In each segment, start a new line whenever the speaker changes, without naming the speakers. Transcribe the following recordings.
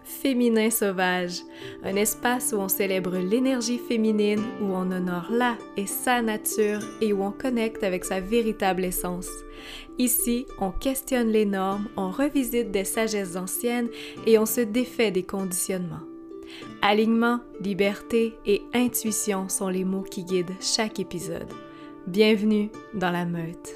Féminin Sauvage, un espace où on célèbre l'énergie féminine, où on honore la et sa nature et où on connecte avec sa véritable essence. Ici, on questionne les normes, on revisite des sagesses anciennes et on se défait des conditionnements. Alignement, liberté et intuition sont les mots qui guident chaque épisode. Bienvenue dans la meute.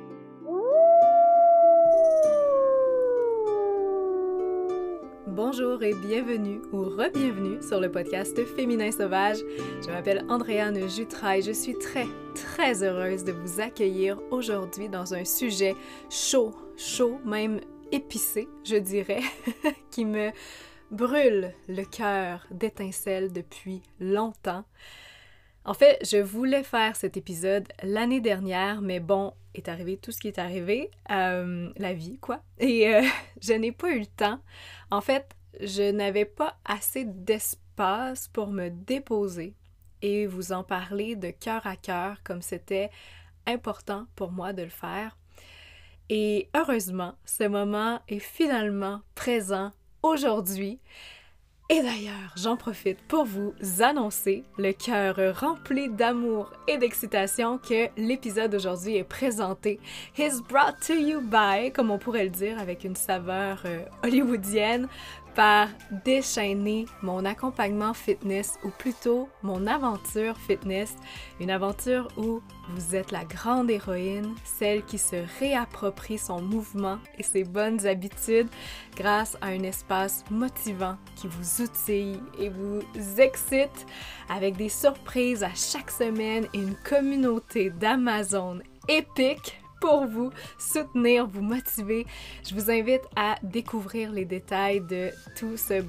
Bonjour et bienvenue ou re-bienvenue sur le podcast Féminin Sauvage. Je m'appelle Andréane Jutraille. Je suis très heureuse de vous accueillir aujourd'hui dans un sujet chaud, même épicé, je dirais, qui me brûle le cœur d'étincelles depuis longtemps. En fait, je voulais faire cet épisode l'année dernière, mais bon, est arrivé tout ce qui est arrivé, la vie, quoi. Et je n'ai pas eu le temps. En fait, je n'avais pas assez d'espace pour me déposer et vous en parler de cœur à cœur comme c'était important pour moi de le faire. Et heureusement, ce moment est finalement présent aujourd'hui. Et d'ailleurs, j'en profite pour vous annoncer, le cœur rempli d'amour et d'excitation, que l'épisode d'aujourd'hui est présenté is brought to you by, comme on pourrait le dire avec une saveur hollywoodienne, par Déchaîner, mon accompagnement fitness, ou plutôt mon aventure fitness, une aventure où vous êtes la grande héroïne, celle qui se réapproprie son mouvement et ses bonnes habitudes grâce à un espace motivant qui vous outille et vous excite avec des surprises à chaque semaine et une communauté d'Amazon épique pour vous soutenir, vous motiver. Je vous invite à découvrir les détails de tout ce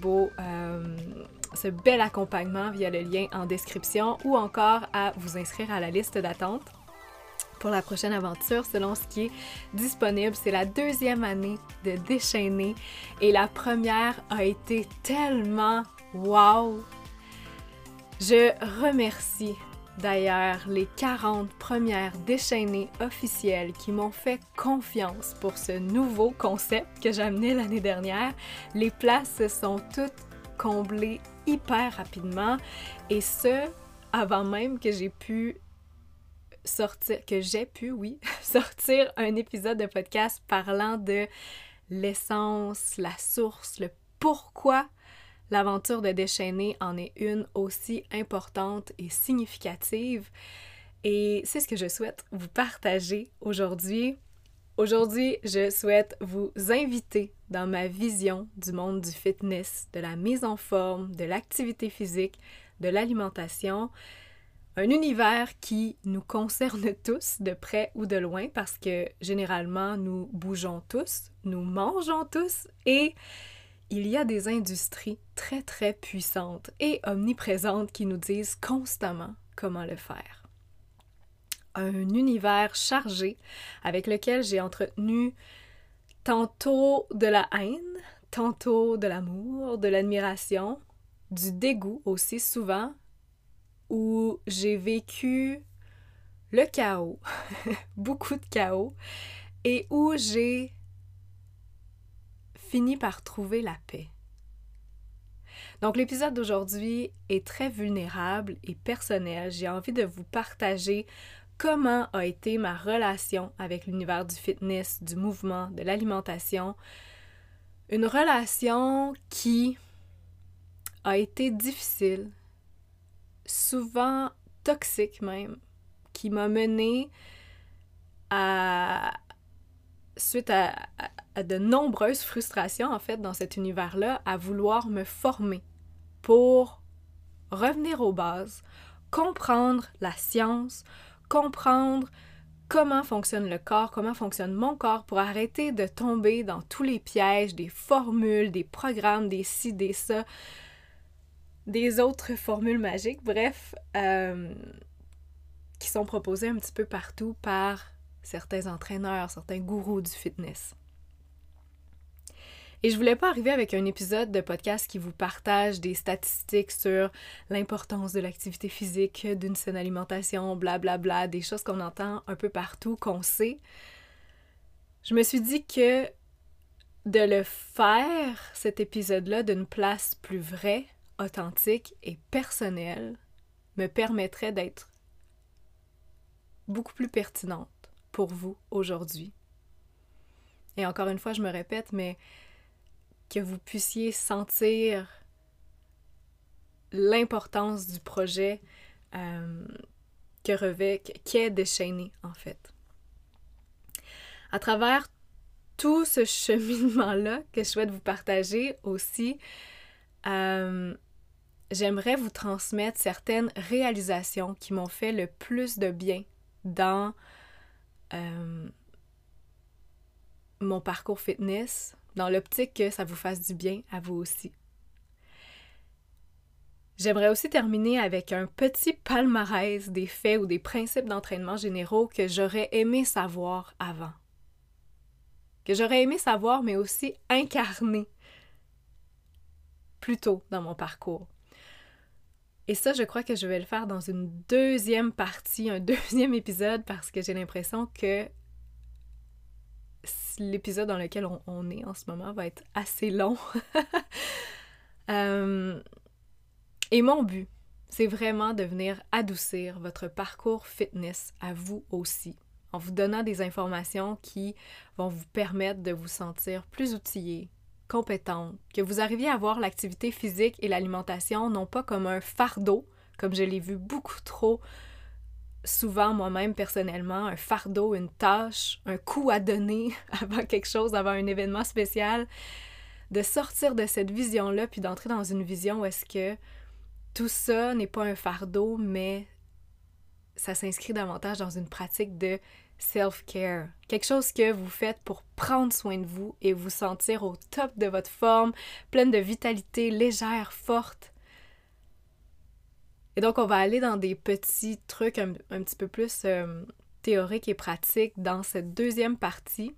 bel accompagnement via le lien en description ou encore à vous inscrire à la liste d'attente pour la prochaine aventure selon ce qui est disponible. C'est la 2e année de Déchaîner et la première a été tellement wow! Je remercie d'ailleurs les 40 premières déchaînées officielles qui m'ont fait confiance pour ce nouveau concept que j'amenais l'année dernière. Les places se sont toutes comblées hyper rapidement et ce, avant même que j'ai pu sortir un épisode de podcast parlant de l'essence, la source, le pourquoi l'aventure de Déchaîner en est une aussi importante et significative. Et c'est ce que je souhaite vous partager aujourd'hui. Aujourd'hui, je souhaite vous inviter dans ma vision du monde du fitness, de la mise en forme, de l'activité physique, de l'alimentation. Un univers qui nous concerne tous, de près ou de loin, parce que généralement, nous bougeons tous, nous mangeons tous et il y a des industries très puissantes et omniprésentes qui nous disent constamment comment le faire. Un univers chargé avec lequel j'ai entretenu tantôt de la haine, tantôt de l'amour, de l'admiration, du dégoût aussi souvent, où j'ai vécu le chaos, beaucoup de chaos, et où j'ai fini par trouver la paix. Donc l'épisode d'aujourd'hui est très vulnérable et personnel. J'ai envie de vous partager comment a été ma relation avec l'univers du fitness, du mouvement, de l'alimentation. Une relation qui a été difficile, souvent toxique même, qui m'a menée suite à de nombreuses frustrations, en fait, dans cet univers-là, à vouloir me former pour revenir aux bases, comprendre la science, comprendre comment fonctionne le corps, comment fonctionne mon corps, pour arrêter de tomber dans tous les pièges des formules, des programmes, des ci, des ça, des autres formules magiques, bref, qui sont proposées un petit peu partout par certains entraîneurs, certains gourous du fitness. Et je voulais pas arriver avec un épisode de podcast qui vous partage des statistiques sur l'importance de l'activité physique, d'une saine alimentation, blablabla, des choses qu'on entend un peu partout, qu'on sait. Je me suis dit que de le faire, cet épisode-là, d'une place plus vraie, authentique et personnelle, me permettrait d'être beaucoup plus pertinente pour vous aujourd'hui. Et encore une fois, je me répète, mais que vous puissiez sentir l'importance du projet qu'est déchaîné, en fait. À travers tout ce cheminement-là que je souhaite vous partager aussi, j'aimerais vous transmettre certaines réalisations qui m'ont fait le plus de bien dans mon parcours fitness, dans l'optique que ça vous fasse du bien à vous aussi. J'aimerais aussi terminer avec un petit palmarès des faits ou des principes d'entraînement généraux que j'aurais aimé savoir avant. Que j'aurais aimé savoir, mais aussi incarner plus tôt dans mon parcours. Et ça, je crois que je vais le faire dans une deuxième partie, un deuxième épisode, parce que j'ai l'impression que l'épisode dans lequel on est en ce moment va être assez long. Et mon but, c'est vraiment de venir adoucir votre parcours fitness à vous aussi, en vous donnant des informations qui vont vous permettre de vous sentir plus outillé, compétente, que vous arriviez à voir l'activité physique et l'alimentation non pas comme un fardeau, comme je l'ai vu beaucoup trop souvent moi-même personnellement, un fardeau, une tâche, un coup à donner avant quelque chose, avant un événement spécial, de sortir de cette vision-là puis d'entrer dans une vision où est-ce que tout ça n'est pas un fardeau, mais ça s'inscrit davantage dans une pratique de self-care. Quelque chose que vous faites pour prendre soin de vous et vous sentir au top de votre forme, pleine de vitalité, légère, forte. Et donc, on va aller dans des petits trucs un petit peu plus théoriques et pratiques dans cette deuxième partie.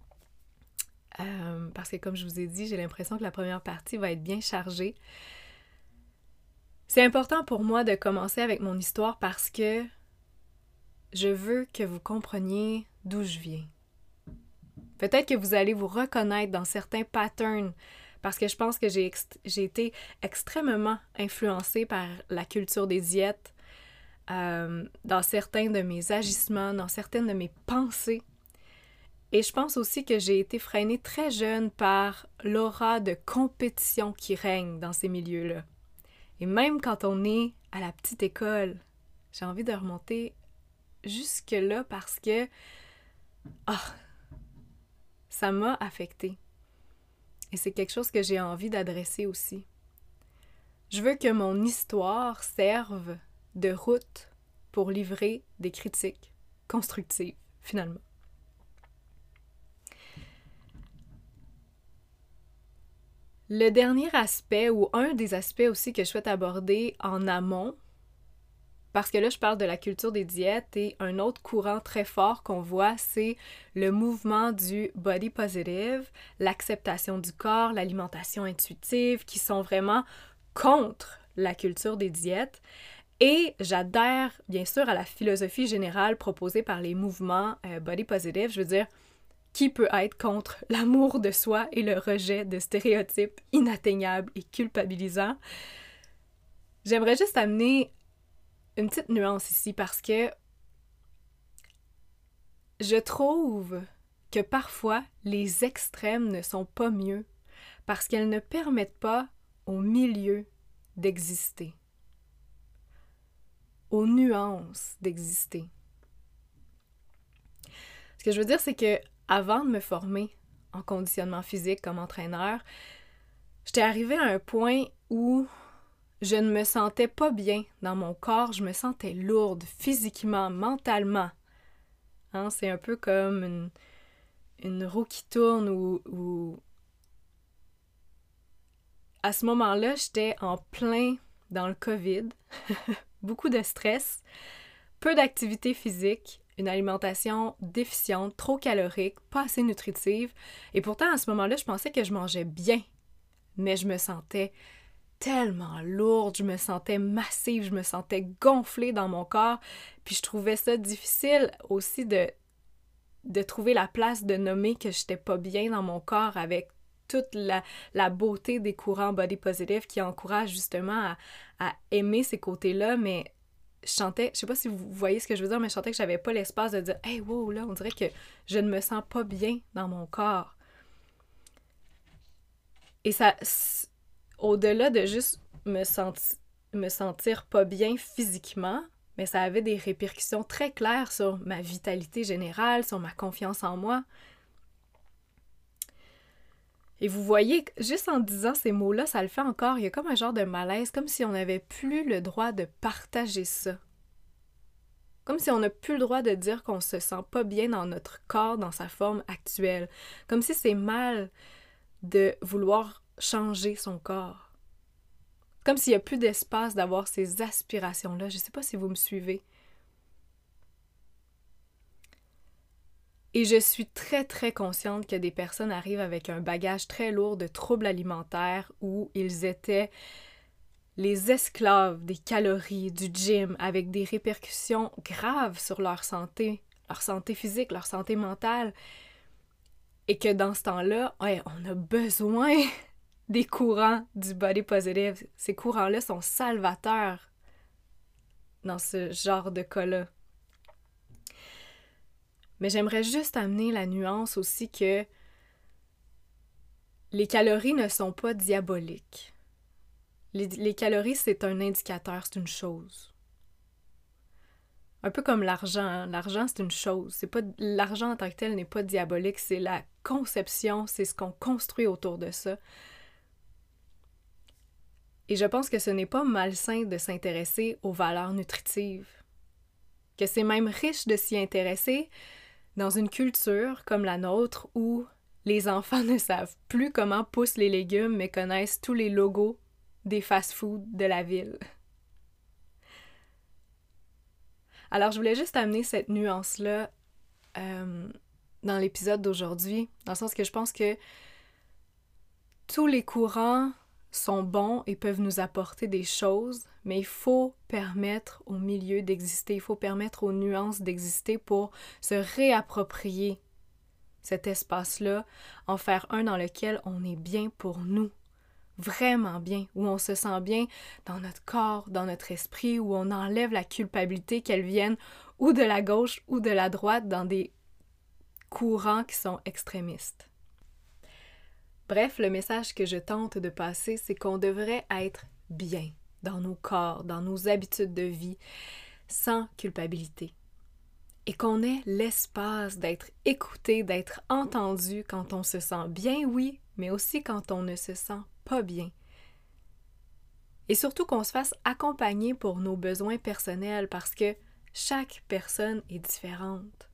Parce que, comme je vous ai dit, j'ai l'impression que la première partie va être bien chargée. C'est important pour moi de commencer avec mon histoire parce que je veux que vous compreniez d'où je viens. Peut-être que vous allez vous reconnaître dans certains patterns parce que je pense que j'ai été extrêmement influencée par la culture des diètes, dans certains de mes agissements, dans certaines de mes pensées. Et je pense aussi que j'ai été freinée très jeune par l'aura de compétition qui règne dans ces milieux-là. Et même quand on est à la petite école, j'ai envie de remonter jusque-là parce que ça m'a affectée. Et c'est quelque chose que j'ai envie d'adresser aussi. Je veux que mon histoire serve de route pour livrer des critiques constructives, finalement. Le dernier aspect, ou un des aspects aussi que je souhaite aborder en amont, parce que là, je parle de la culture des diètes et un autre courant très fort qu'on voit, c'est le mouvement du body positive, l'acceptation du corps, l'alimentation intuitive, qui sont vraiment contre la culture des diètes. Et j'adhère, bien sûr, à la philosophie générale proposée par les mouvements body positive. Je veux dire, qui peut être contre l'amour de soi et le rejet de stéréotypes inatteignables et culpabilisants? J'aimerais juste amener une petite nuance ici parce que je trouve que parfois les extrêmes ne sont pas mieux parce qu'elles ne permettent pas au milieu d'exister, aux nuances d'exister. Ce que je veux dire, c'est que avant de me former en conditionnement physique comme entraîneur, j'étais arrivée à un point où je ne me sentais pas bien dans mon corps, je me sentais lourde physiquement, mentalement. Hein, c'est un peu comme une roue qui tourne où à ce moment-là, j'étais en plein dans le COVID, beaucoup de stress, peu d'activité physique, une alimentation déficiente, trop calorique, pas assez nutritive. Et pourtant, à ce moment-là, je pensais que je mangeais bien, mais je me sentais tellement lourde, je me sentais massive, je me sentais gonflée dans mon corps. Puis je trouvais ça difficile aussi de de trouver la place de nommer que j'étais pas bien dans mon corps avec toute la beauté des courants body positive qui encouragent justement à aimer ces côtés-là, mais je sentais, je sais pas si vous voyez ce que je veux dire, mais je sentais que j'avais pas l'espace de dire « Hey, wow, là, on dirait que je ne me sens pas bien dans mon corps. » Et ça, au-delà de juste me sentir pas bien physiquement, mais ça avait des répercussions très claires sur ma vitalité générale, sur ma confiance en moi. Et vous voyez, juste en disant ces mots-là, ça le fait encore. Il y a comme un genre de malaise, comme si on n'avait plus le droit de partager ça. Comme si on n'a plus le droit de dire qu'on se sent pas bien dans notre corps, dans sa forme actuelle. Comme si c'est mal de vouloir changer son corps. Comme s'il n'y a plus d'espace d'avoir ces aspirations-là. Je ne sais pas si vous me suivez. Et je suis très, très consciente que des personnes arrivent avec un bagage très lourd de troubles alimentaires où ils étaient les esclaves des calories, du gym, avec des répercussions graves sur leur santé physique, leur santé mentale. Et que dans ce temps-là, ouais, on a besoin des courants du body positive. Ces courants-là sont salvateurs dans ce genre de cas-là. Mais j'aimerais juste amener la nuance aussi que les calories ne sont pas diaboliques. Les calories, c'est un indicateur, c'est une chose. Un peu comme l'argent, hein? L'argent, c'est une chose. C'est pas, l'argent en tant que tel n'est pas diabolique, c'est la conception, c'est ce qu'on construit autour de ça. Et je pense que ce n'est pas malsain de s'intéresser aux valeurs nutritives. Que c'est même riche de s'y intéresser dans une culture comme la nôtre où les enfants ne savent plus comment poussent les légumes mais connaissent tous les logos des fast-foods de la ville. Alors, je voulais juste amener cette nuance-là dans l'épisode d'aujourd'hui, dans le sens que je pense que tous les courants sont bons et peuvent nous apporter des choses, mais il faut permettre au milieu d'exister, il faut permettre aux nuances d'exister pour se réapproprier cet espace-là, en faire un dans lequel on est bien pour nous, vraiment bien, où on se sent bien dans notre corps, dans notre esprit, où on enlève la culpabilité qu'elle vienne ou de la gauche ou de la droite dans des courants qui sont extrémistes. Bref, le message que je tente de passer, c'est qu'on devrait être bien dans nos corps, dans nos habitudes de vie, sans culpabilité. Et qu'on ait l'espace d'être écouté, d'être entendu quand on se sent bien, oui, mais aussi quand on ne se sent pas bien. Et surtout qu'on se fasse accompagner pour nos besoins personnels parce que chaque personne est différente.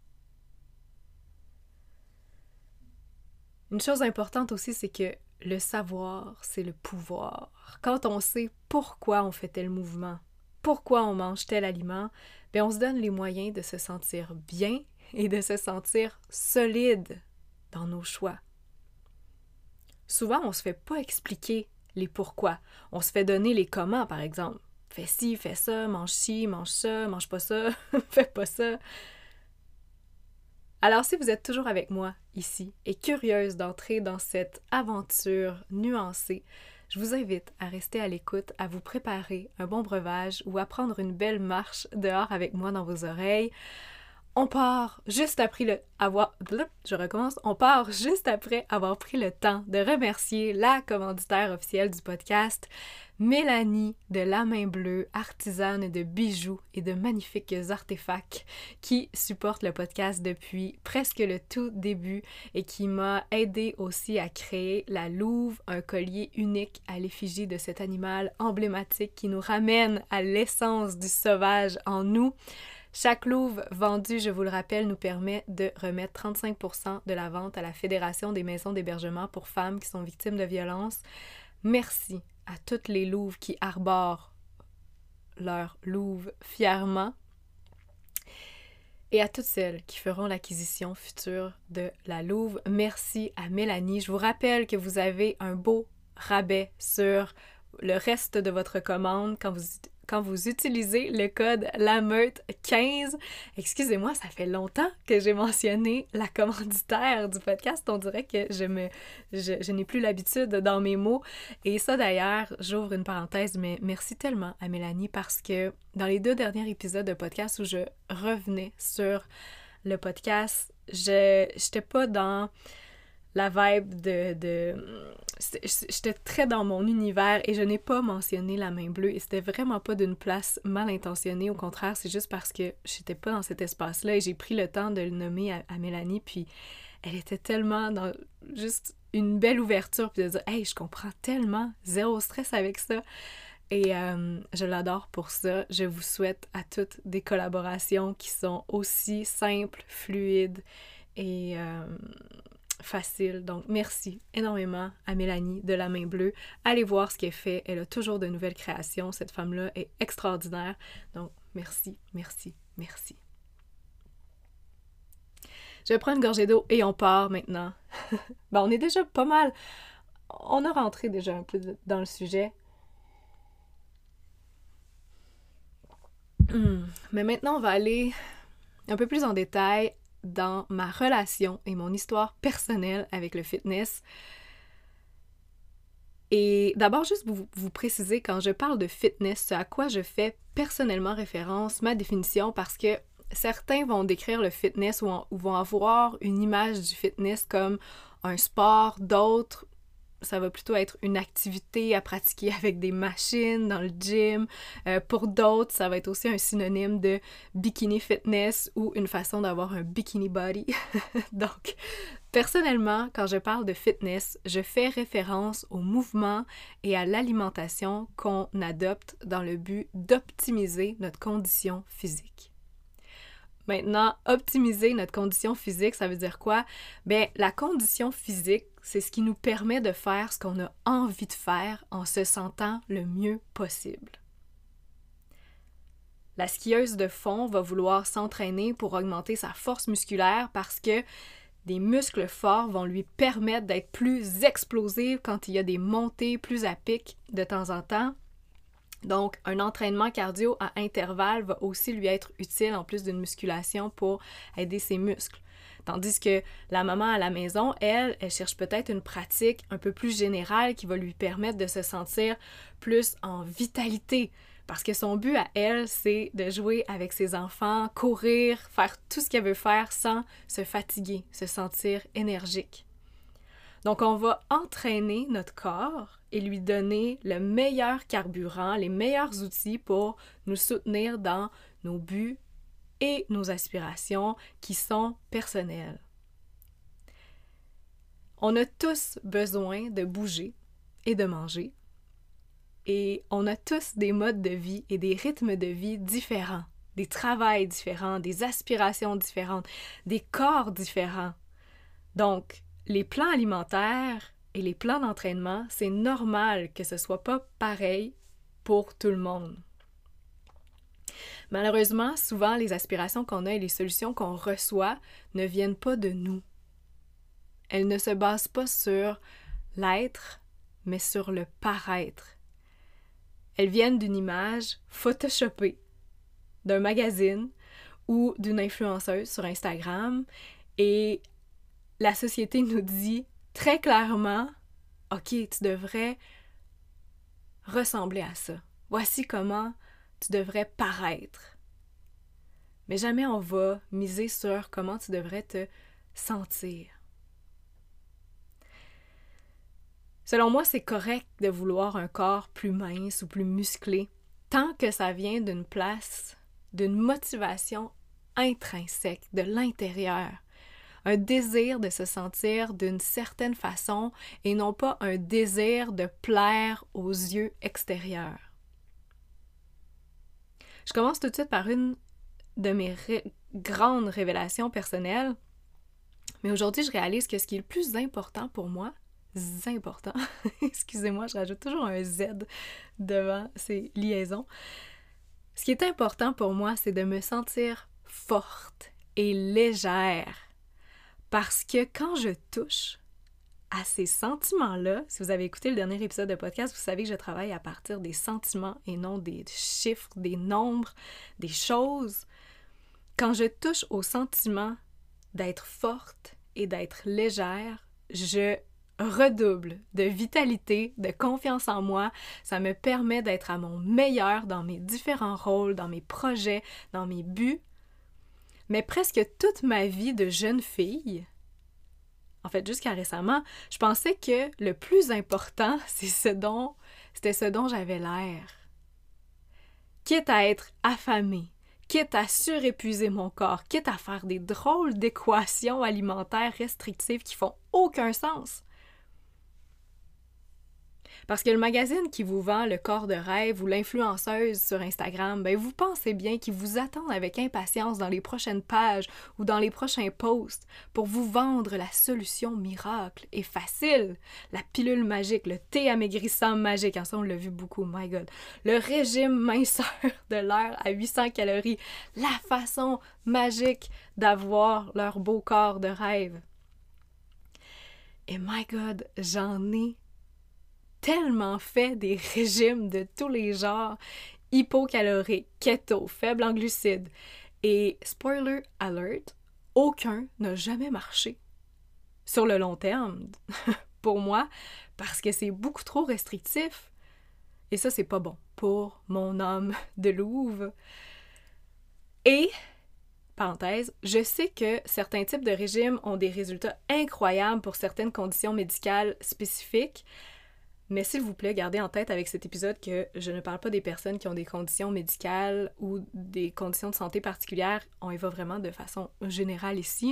Une chose importante aussi, c'est que le savoir, c'est le pouvoir. Quand on sait pourquoi on fait tel mouvement, pourquoi on mange tel aliment, bien on se donne les moyens de se sentir bien et de se sentir solide dans nos choix. Souvent, on ne se fait pas expliquer les pourquoi. On se fait donner les comment, par exemple. Fais ci, fais ça, mange ci, mange ça, mange pas ça, fais pas ça. Alors, si vous êtes toujours avec moi ici et curieuse d'entrer dans cette aventure nuancée, je vous invite à rester à l'écoute, à vous préparer un bon breuvage ou à prendre une belle marche dehors avec moi dans vos oreilles. On part juste après avoir pris le temps de remercier la commanditaire officielle du podcast, Mélanie de La Main Bleue, artisane de bijoux et de magnifiques artefacts qui supporte le podcast depuis presque le tout début et qui m'a aidé aussi à créer la louve, un collier unique à l'effigie de cet animal emblématique qui nous ramène à l'essence du sauvage en nous. Chaque louve vendue, je vous le rappelle, nous permet de remettre 35% de la vente à la Fédération des maisons d'hébergement pour femmes qui sont victimes de violences. Merci à toutes les louves qui arborent leur louve fièrement et à toutes celles qui feront l'acquisition future de la louve. Merci à Mélanie. Je vous rappelle que vous avez un beau rabais sur le reste de votre commande quand quand vous utilisez le code LAMEUTE15. Excusez-moi, ça fait longtemps que j'ai mentionné la commanditaire du podcast. On dirait que je n'ai plus l'habitude dans mes mots. Et ça d'ailleurs, j'ouvre une parenthèse, mais merci tellement à Mélanie parce que dans les 2 derniers épisodes de podcast où je revenais sur le podcast, j'étais pas dans la vibe j'étais très dans mon univers et je n'ai pas mentionné la main bleue et c'était vraiment pas d'une place mal intentionnée, au contraire, c'est juste parce que j'étais pas dans cet espace-là et j'ai pris le temps de le nommer à Mélanie, puis elle était tellement dans juste une belle ouverture, puis de dire « Hey, je comprends tellement, zéro stress avec ça ». Et je l'adore pour ça. Je vous souhaite à toutes des collaborations qui sont aussi simples, fluides et faciles. Donc, merci énormément à Mélanie de La Main Bleue. Allez voir ce qu'elle fait. Elle a toujours de nouvelles créations. Cette femme-là est extraordinaire. Donc, merci, merci, merci. Je vais prendre une gorgée d'eau et on part maintenant. Ben, on est déjà pas mal. On a rentré déjà un peu dans le sujet. Mais maintenant, on va aller un peu plus en détail dans ma relation et mon histoire personnelle avec le fitness. Et d'abord, juste vous préciser, quand je parle de fitness, ce à quoi je fais personnellement référence, ma définition, parce que certains vont décrire le fitness ou vont avoir une image du fitness comme un sport, d'autres ça va plutôt être une activité à pratiquer avec des machines dans le gym. Pour d'autres, ça va être aussi un synonyme de bikini fitness ou une façon d'avoir un bikini body. Donc, personnellement, quand je parle de fitness, je fais référence au mouvement et à l'alimentation qu'on adopte dans le but d'optimiser notre condition physique. Maintenant, optimiser notre condition physique, ça veut dire quoi? Bien, la condition physique, c'est ce qui nous permet de faire ce qu'on a envie de faire en se sentant le mieux possible. La skieuse de fond va vouloir s'entraîner pour augmenter sa force musculaire parce que des muscles forts vont lui permettre d'être plus explosive quand il y a des montées plus à pic de temps en temps. Donc, un entraînement cardio à intervalles va aussi lui être utile en plus d'une musculation pour aider ses muscles. Tandis que la maman à la maison, elle cherche peut-être une pratique un peu plus générale qui va lui permettre de se sentir plus en vitalité. Parce que son but à elle, c'est de jouer avec ses enfants, courir, faire tout ce qu'elle veut faire sans se fatiguer, se sentir énergique. Donc, on va entraîner notre corps et lui donner le meilleur carburant, les meilleurs outils pour nous soutenir dans nos buts et nos aspirations qui sont personnelles. On a tous besoin de bouger et de manger. Et on a tous des modes de vie et des rythmes de vie différents, des travails différents, des aspirations différentes, des corps différents. Donc, les plans alimentaires et les plans d'entraînement, c'est normal que ce soit pas pareil pour tout le monde. Malheureusement, souvent, les aspirations qu'on a et les solutions qu'on reçoit ne viennent pas de nous. Elles ne se basent pas sur l'être, mais sur le paraître. Elles viennent d'une image photoshopée, d'un magazine ou d'une influenceuse sur Instagram et la société nous dit très clairement « Ok, tu devrais ressembler à ça. Voici comment tu devrais paraître. » Mais jamais on va miser sur comment tu devrais te sentir. Selon moi, c'est correct de vouloir un corps plus mince ou plus musclé, tant que ça vient d'une place, d'une motivation intrinsèque, de l'intérieur. Un désir de se sentir d'une certaine façon et non pas un désir de plaire aux yeux extérieurs. Je commence tout de suite par une de mes grandes révélations personnelles, mais aujourd'hui, je réalise que ce qui est le plus important pour moi, excusez-moi, je rajoute toujours un Z devant ces liaisons. Ce qui est important pour moi, c'est de me sentir forte et légère. Parce que quand je touche, à ces sentiments-là, si vous avez écouté le dernier épisode de podcast, vous savez que je travaille à partir des sentiments et non des chiffres, des nombres, des choses. Quand je touche au sentiment d'être forte et d'être légère, je redouble de vitalité, de confiance en moi. Ça me permet d'être à mon meilleur dans mes différents rôles, dans mes projets, dans mes buts. Mais presque toute ma vie de jeune fille, en fait jusqu'à récemment, je pensais que le plus important, c'était ce dont j'avais l'air. Quitte à être affamée, quitte à surépuiser mon corps, quitte à faire des drôles d'équations alimentaires restrictives qui font aucun sens. Parce que le magazine qui vous vend le corps de rêve ou l'influenceuse sur Instagram, ben vous pensez bien qu'ils vous attendent avec impatience dans les prochaines pages ou dans les prochains posts pour vous vendre la solution miracle et facile, la pilule magique, le thé amaigrissant magique, en ça on l'a vu beaucoup, my god, le régime minceur de l'heure à 800 calories, la façon magique d'avoir leur beau corps de rêve. Et my god, j'en ai tellement fait des régimes de tous les genres, hypocaloriques, keto, faible en glucides. Et spoiler alert, aucun n'a jamais marché. Sur le long terme, pour moi, parce que c'est beaucoup trop restrictif. Et ça, c'est pas bon pour mon âme de louve. Et, parenthèse, je sais que certains types de régimes ont des résultats incroyables pour certaines conditions médicales spécifiques. Mais s'il vous plaît, gardez en tête avec cet épisode que je ne parle pas des personnes qui ont des conditions médicales ou des conditions de santé particulières. On y va vraiment de façon générale ici.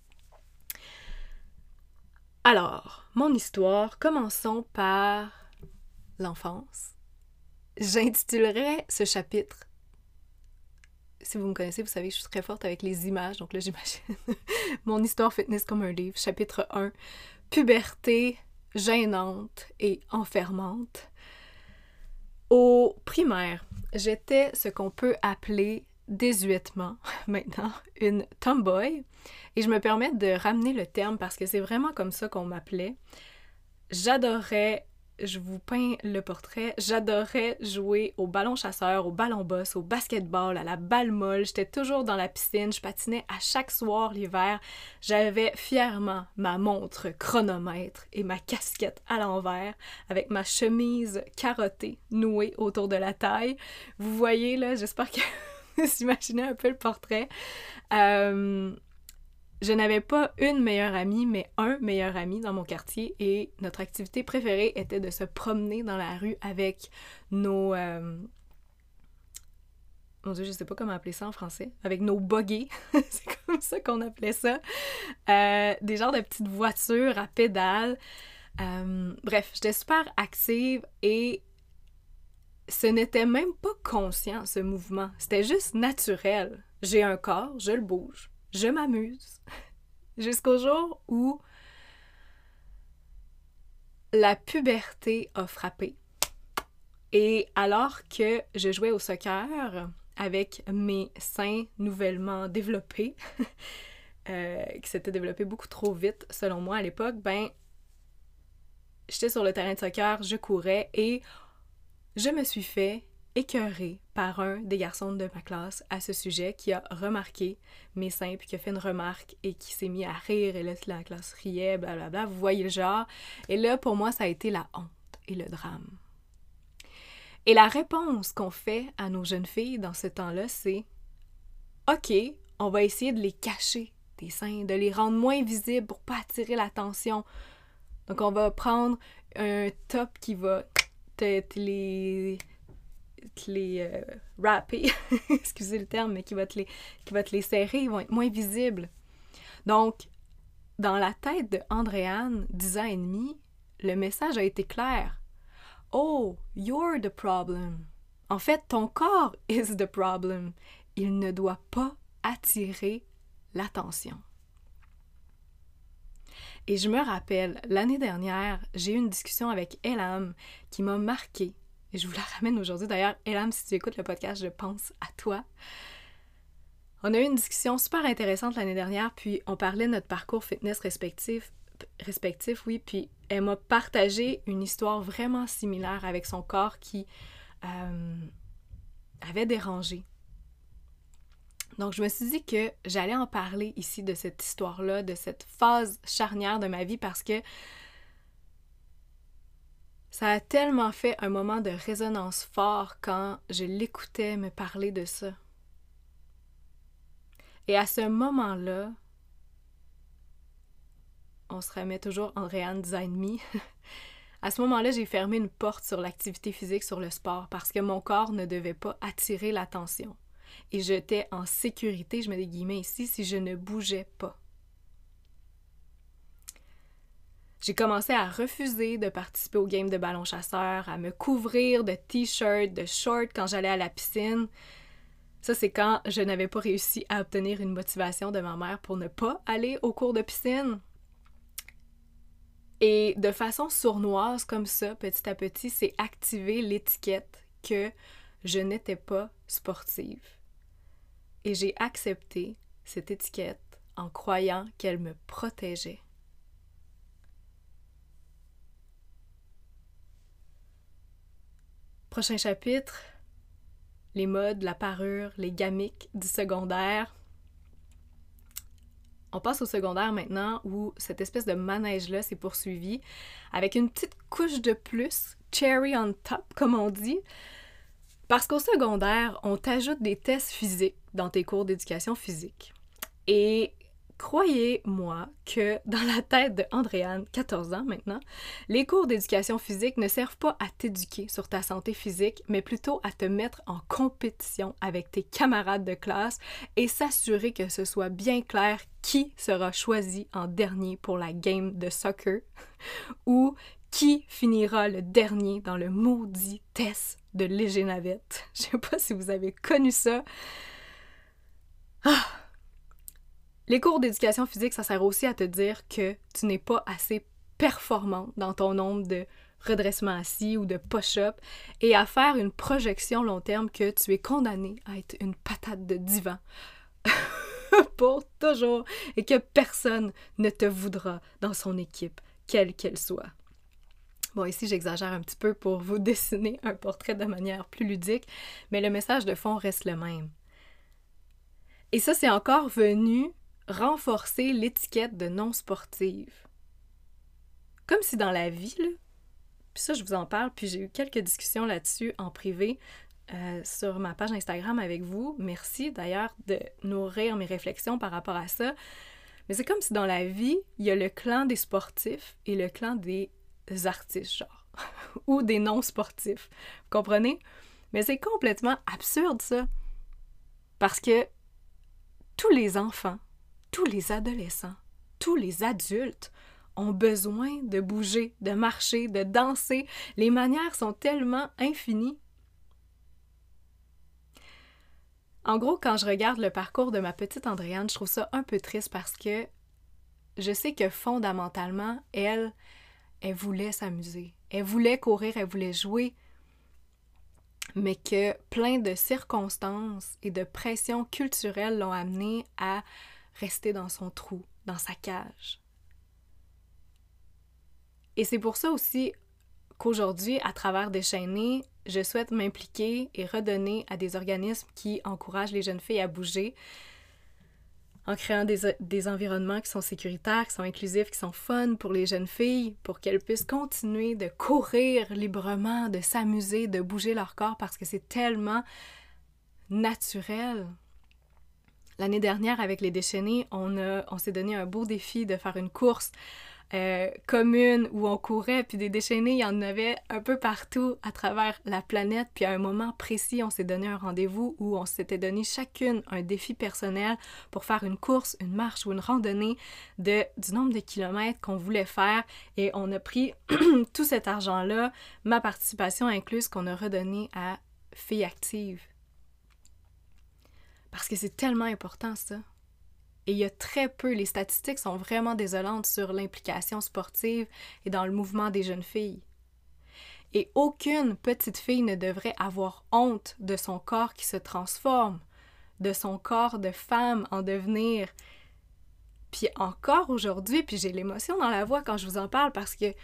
Alors, mon histoire, commençons par l'enfance. J'intitulerai ce chapitre. Si vous me connaissez, vous savez que je suis très forte avec les images, donc là j'imagine mon histoire fitness comme un livre. Chapitre 1, puberté gênante et enfermante. Au primaire, j'étais ce qu'on peut appeler désuètement, maintenant, une tomboy. Et je me permets de ramener le terme parce que c'est vraiment comme ça qu'on m'appelait. J'adorais, je vous peins le portrait, j'adorais jouer au ballon chasseur, au ballon boss, au basketball, à la balle molle. J'étais toujours dans la piscine, je patinais à chaque soir l'hiver. J'avais fièrement ma montre chronomètre et ma casquette à l'envers avec ma chemise carottée nouée autour de la taille. Vous voyez là, j'espère que vous imaginez un peu le portrait. Je n'avais pas une meilleure amie, mais un meilleur ami dans mon quartier et notre activité préférée était de se promener dans la rue avec nos... Mon Dieu, je sais pas comment appeler ça en français. Avec nos buggies, c'est comme ça qu'on appelait ça. Des genres de petites voitures à pédales. Bref, j'étais super active et ce n'était même pas conscient, ce mouvement. C'était juste naturel. J'ai un corps, je le bouge. Je m'amuse. Jusqu'au jour où la puberté a frappé. Et alors que je jouais au soccer avec mes seins nouvellement développés, qui s'étaient développés beaucoup trop vite, selon moi, à l'époque, ben, j'étais sur le terrain de soccer, je courais et je me suis fait écœurée par un des garçons de ma classe à ce sujet qui a remarqué mes seins puis qui a fait une remarque et qui s'est mis à rire et là la classe riait, blablabla, vous voyez le genre. Et là, pour moi, ça a été la honte et le drame. Et la réponse qu'on fait à nos jeunes filles dans ce temps-là, c'est « Ok, on va essayer de les cacher, tes seins, de les rendre moins visibles pour pas attirer l'attention. Donc, on va prendre un top qui va te les rapper, excusez le terme, mais qui va te les serrer, ils vont être moins visibles. » Donc, dans la tête de Andréane, 10 ans et demi, le message a été clair. « Oh, you're the problem. » En fait, ton corps is the problem. Il ne doit pas attirer l'attention. Et je me rappelle, l'année dernière, j'ai eu une discussion avec Elam qui m'a marquée. Et je vous la ramène aujourd'hui. D'ailleurs, Elam, si tu écoutes le podcast, je pense à toi. On a eu une discussion super intéressante l'année dernière, puis on parlait de notre parcours fitness respectif. respectifs, oui, puis elle m'a partagé une histoire vraiment similaire avec son corps qui avait dérangé. Donc, je me suis dit que j'allais en parler ici de cette histoire-là, de cette phase charnière de ma vie parce que ça a tellement fait un moment de résonance fort quand je l'écoutais me parler de ça. Et à ce moment-là, on se remet toujours Andréane Design Me. À ce moment-là, j'ai fermé une porte sur l'activité physique, sur le sport, parce que mon corps ne devait pas attirer l'attention. Et j'étais en sécurité, je mets des guillemets ici, si je ne bougeais pas. J'ai commencé à refuser de participer aux games de ballon chasseur, à me couvrir de t-shirts, de shorts quand j'allais à la piscine. Ça, c'est quand je n'avais pas réussi à obtenir une motivation de ma mère pour ne pas aller au cours de piscine. Et de façon sournoise comme ça, petit à petit, c'est activer l'étiquette que je n'étais pas sportive. Et j'ai accepté cette étiquette en croyant qu'elle me protégeait. Prochain chapitre, les modes, la parure, les gamiques du secondaire. On passe au secondaire maintenant où cette espèce de manège-là s'est poursuivi avec une petite couche de plus, cherry on top comme on dit, parce qu'au secondaire, on t'ajoute des tests physiques dans tes cours d'éducation physique. Et croyez-moi que dans la tête de Andréane, 14 ans maintenant, les cours d'éducation physique ne servent pas à t'éduquer sur ta santé physique, mais plutôt à te mettre en compétition avec tes camarades de classe et s'assurer que ce soit bien clair qui sera choisi en dernier pour la game de soccer ou qui finira le dernier dans le maudit test de léger navette. Je sais pas si vous avez connu ça. Les cours d'éducation physique, ça sert aussi à te dire que tu n'es pas assez performante dans ton nombre de redressements assis ou de push-up et à faire une projection long terme que tu es condamné à être une patate de divan pour toujours et que personne ne te voudra dans son équipe, quelle qu'elle soit. Bon, ici, j'exagère un petit peu pour vous dessiner un portrait de manière plus ludique, mais le message de fond reste le même. Et ça, c'est encore venu renforcer l'étiquette de non-sportive. Comme si dans la vie, là, puis ça, je vous en parle, puis j'ai eu quelques discussions là-dessus en privé sur ma page Instagram avec vous. Merci d'ailleurs de nourrir mes réflexions par rapport à ça. Mais c'est comme si dans la vie, il y a le clan des sportifs et le clan des artistes, genre, ou des non-sportifs. Vous comprenez? Mais c'est complètement absurde, ça. Parce que tous les enfants, tous les adolescents, tous les adultes ont besoin de bouger, de marcher, de danser. Les manières sont tellement infinies. En gros, quand je regarde le parcours de ma petite Andréane, je trouve ça un peu triste parce que je sais que fondamentalement, elle voulait s'amuser. Elle voulait courir, elle voulait jouer, mais que plein de circonstances et de pressions culturelles l'ont amenée à rester dans son trou, dans sa cage. Et c'est pour ça aussi qu'aujourd'hui, à travers Déchaînée, je souhaite m'impliquer et redonner à des organismes qui encouragent les jeunes filles à bouger en créant des environnements qui sont sécuritaires, qui sont inclusifs, qui sont fun pour les jeunes filles, pour qu'elles puissent continuer de courir librement, de s'amuser, de bouger leur corps parce que c'est tellement naturel. L'année dernière, avec les Déchaînés, on s'est donné un beau défi de faire une course commune où on courait, puis des déchaînés, il y en avait un peu partout à travers la planète, puis à un moment précis, on s'est donné un rendez-vous où on s'était donné chacune un défi personnel pour faire une course, une marche ou une randonnée du nombre de kilomètres qu'on voulait faire, et on a pris tout cet argent-là, ma participation incluse, qu'on a redonné à Filles Actives. Parce que c'est tellement important, ça. Et il y a très peu, les statistiques sont vraiment désolantes sur l'implication sportive et dans le mouvement des jeunes filles. Et aucune petite fille ne devrait avoir honte de son corps qui se transforme, de son corps de femme en devenir. Puis encore aujourd'hui, puis j'ai l'émotion dans la voix quand je vous en parle parce que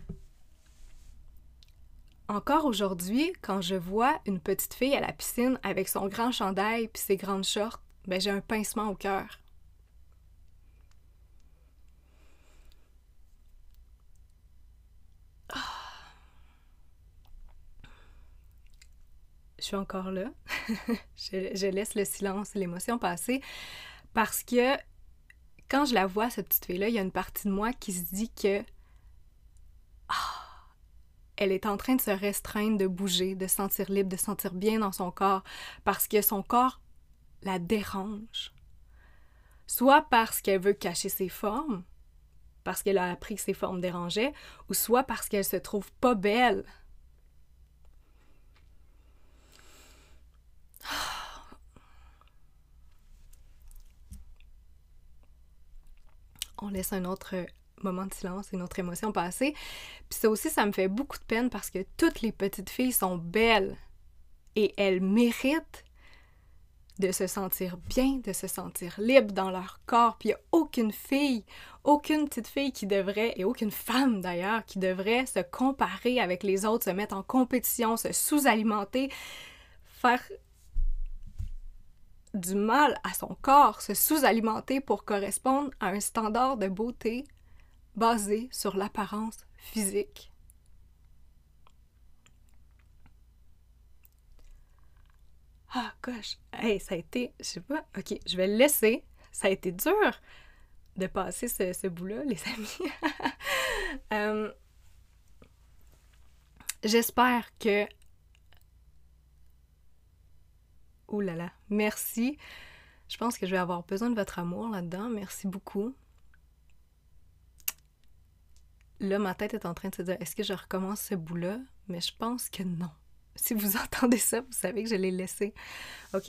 encore aujourd'hui, quand je vois une petite fille à la piscine avec son grand chandail puis ses grandes shorts, ben j'ai un pincement au cœur. Je suis encore là. je laisse le silence et l'émotion passer parce que quand je la vois, cette petite fille-là, il y a une partie de moi qui se dit que elle est en train de se restreindre, de bouger, de se sentir libre, de se sentir bien dans son corps parce que son corps la dérange. Soit parce qu'elle veut cacher ses formes, parce qu'elle a appris que ses formes dérangeaient, ou soit parce qu'elle se trouve pas belle. On laisse un autre moment de silence, une autre émotion passer. Puis ça aussi, ça me fait beaucoup de peine parce que toutes les petites filles sont belles et elles méritent de se sentir bien, de se sentir libre dans leur corps. Puis il n'y a aucune fille, aucune petite fille qui devrait, et aucune femme d'ailleurs, qui devrait se comparer avec les autres, se mettre en compétition, se sous-alimenter, faire du mal à son corps, se sous-alimenter pour correspondre à un standard de beauté basé sur l'apparence physique. Ah, gosh! Hey, ça a été... Je sais pas... OK, je vais le laisser. Ça a été dur de passer ce bout-là, les amis. J'espère que... Ouh là là, merci. Je pense que je vais avoir besoin de votre amour là-dedans. Merci beaucoup. Là, ma tête est en train de se dire, est-ce que je recommence ce bout-là? Mais je pense que non. Si vous entendez ça, vous savez que je l'ai laissé. OK.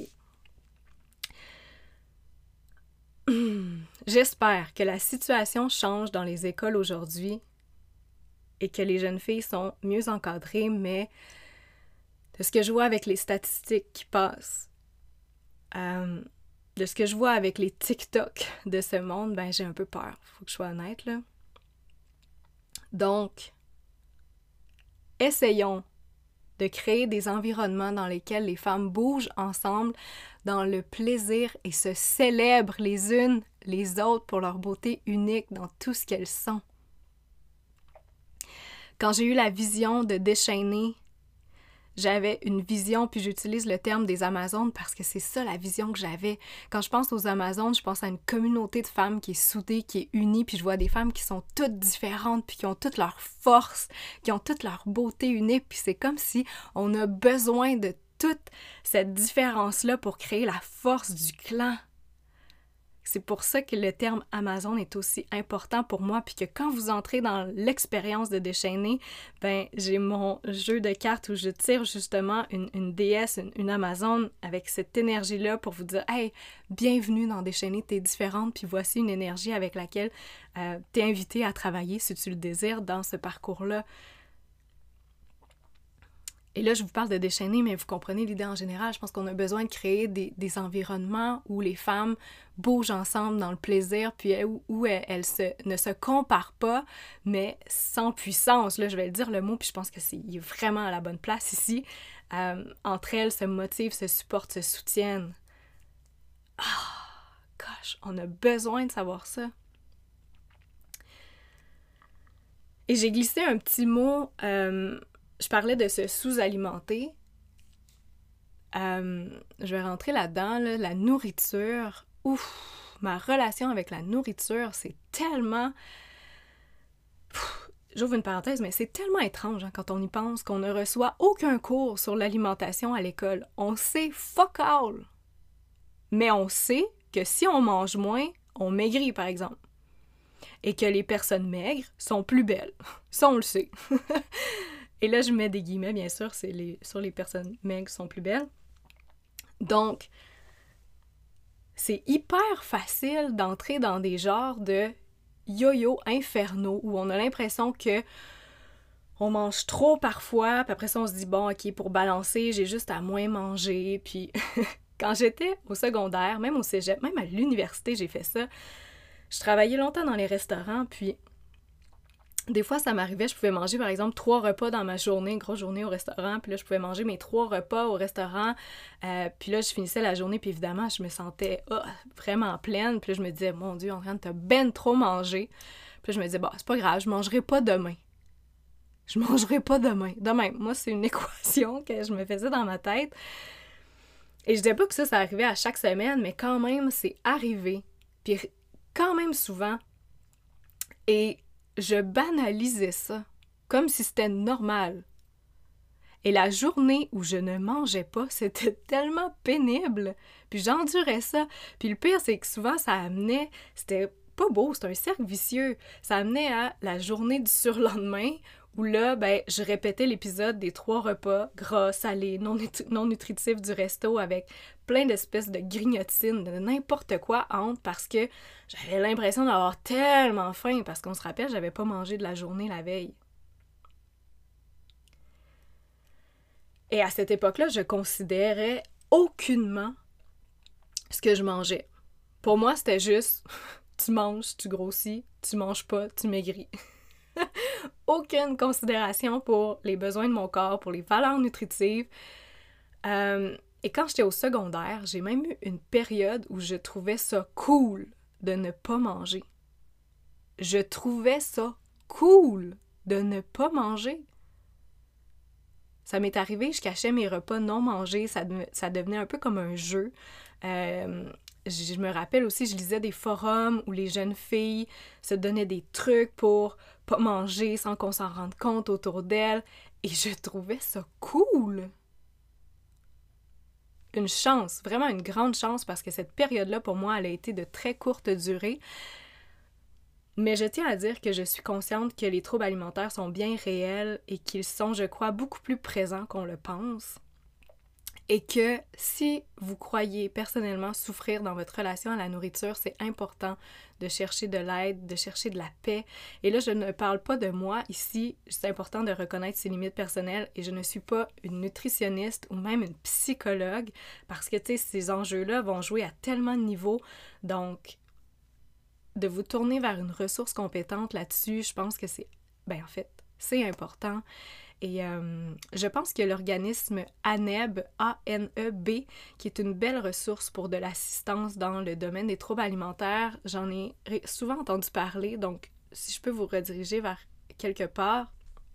J'espère que la situation change dans les écoles aujourd'hui et que les jeunes filles sont mieux encadrées, mais de ce que je vois avec les statistiques qui passent, de ce que je vois avec les TikTok de ce monde, ben j'ai un peu peur. Faut que je sois honnête, là. Donc, essayons de créer des environnements dans lesquels les femmes bougent ensemble dans le plaisir et se célèbrent les unes les autres pour leur beauté unique dans tout ce qu'elles sont. Quand j'ai eu la vision de déchaîner, j'avais une vision, puis j'utilise le terme des Amazones parce que c'est ça la vision que j'avais. Quand je pense aux Amazones, je pense à une communauté de femmes qui est soudée, qui est unie, puis je vois des femmes qui sont toutes différentes, puis qui ont toute leur force, qui ont toute leur beauté unique, puis c'est comme si on a besoin de toute cette différence-là pour créer la force du clan. C'est pour ça que le terme Amazon est aussi important pour moi, puis que quand vous entrez dans l'expérience de déchaîner, ben j'ai mon jeu de cartes où je tire justement une déesse, une Amazone avec cette énergie-là pour vous dire « Hey, bienvenue dans Déchaîner, t'es différente, puis voici une énergie avec laquelle t'es invitée à travailler si tu le désires dans ce parcours-là. » Et là, je vous parle de déchaîner, mais vous comprenez l'idée en général. Je pense qu'on a besoin de créer des environnements où les femmes bougent ensemble dans le plaisir, puis où elles ne se comparent pas, mais sans puissance. Là, je vais le dire le mot, puis je pense qu'il est vraiment à la bonne place ici. Entre elles, se motivent, se supportent, se soutiennent. Ah, gosh, on a besoin de savoir ça. Et j'ai glissé un petit mot... je parlais de se sous-alimenter. Je vais rentrer là-dedans, là, la nourriture. Ouf! Ma relation avec la nourriture, c'est tellement... J'ouvre une parenthèse, mais c'est tellement étrange hein, quand on y pense qu'on ne reçoit aucun cours sur l'alimentation à l'école. On sait fuck all! Mais on sait que si on mange moins, on maigrit, par exemple. Et que les personnes maigres sont plus belles. Ça, on le sait. Et là, je mets des guillemets, bien sûr, sur les personnes maigres sont plus belles. Donc, c'est hyper facile d'entrer dans des genres de yo-yo infernaux où on a l'impression que on mange trop parfois, puis après ça, on se dit, bon, OK, pour balancer, j'ai juste à moins manger. Puis, quand j'étais au secondaire, même au cégep, même à l'université, j'ai fait ça. Je travaillais longtemps dans les restaurants, puis des fois, ça m'arrivait, je pouvais manger, par exemple, 3 repas dans ma journée, une grosse journée au restaurant, puis là, je pouvais manger mes 3 repas au restaurant, puis là, je finissais la journée, puis évidemment, je me sentais vraiment pleine, puis là, je me disais, mon Dieu, Andréane, t'as ben trop mangé. Puis là, je me disais, bon, c'est pas grave, je mangerai pas demain. Je mangerai pas demain. Demain, moi, c'est une équation que je me faisais dans ma tête. Et je disais pas que ça arrivait à chaque semaine, mais quand même, c'est arrivé. Puis quand même souvent. Et je banalisais ça, comme si c'était normal. Et la journée où je ne mangeais pas, c'était tellement pénible. Puis j'endurais ça. Puis le pire, c'est que souvent, ça amenait... C'était pas beau, c'était un cercle vicieux. Ça amenait à la journée du surlendemain, où là, je répétais l'épisode des 3 repas gras, salés, non nutritifs du resto avec plein d'espèces de grignotines, de n'importe quoi entre, parce que j'avais l'impression d'avoir tellement faim, parce qu'on se rappelle, j'avais pas mangé de la journée la veille. Et à cette époque-là, je considérais aucunement ce que je mangeais. Pour moi, c'était juste, tu manges, tu grossis, tu manges pas, tu maigris. Aucune considération pour les besoins de mon corps, pour les valeurs nutritives. Et quand j'étais au secondaire, j'ai même eu une période où je trouvais ça cool de ne pas manger. Je trouvais ça cool de ne pas manger. Ça m'est arrivé, je cachais mes repas non mangés, ça devenait un peu comme un jeu. Je me rappelle aussi, je lisais des forums où les jeunes filles se donnaient des trucs pour pas manger sans qu'on s'en rende compte autour d'elles. Et je trouvais ça cool! Une chance, vraiment une grande chance, parce que cette période-là, pour moi, elle a été de très courte durée. Mais je tiens à dire que je suis consciente que les troubles alimentaires sont bien réels et qu'ils sont, je crois, beaucoup plus présents qu'on le pense. Et que si vous croyez personnellement souffrir dans votre relation à la nourriture, c'est important de chercher de l'aide, de chercher de la paix. Et là, je ne parle pas de moi ici, c'est important de reconnaître ses limites personnelles et je ne suis pas une nutritionniste ou même une psychologue parce que, tu sais, ces enjeux-là vont jouer à tellement de niveaux. Donc, de vous tourner vers une ressource compétente là-dessus, je pense que c'est, en fait, c'est important. Et je pense que l'organisme ANEB, A-N-E-B, qui est une belle ressource pour de l'assistance dans le domaine des troubles alimentaires, j'en ai souvent entendu parler, donc si je peux vous rediriger vers quelque part.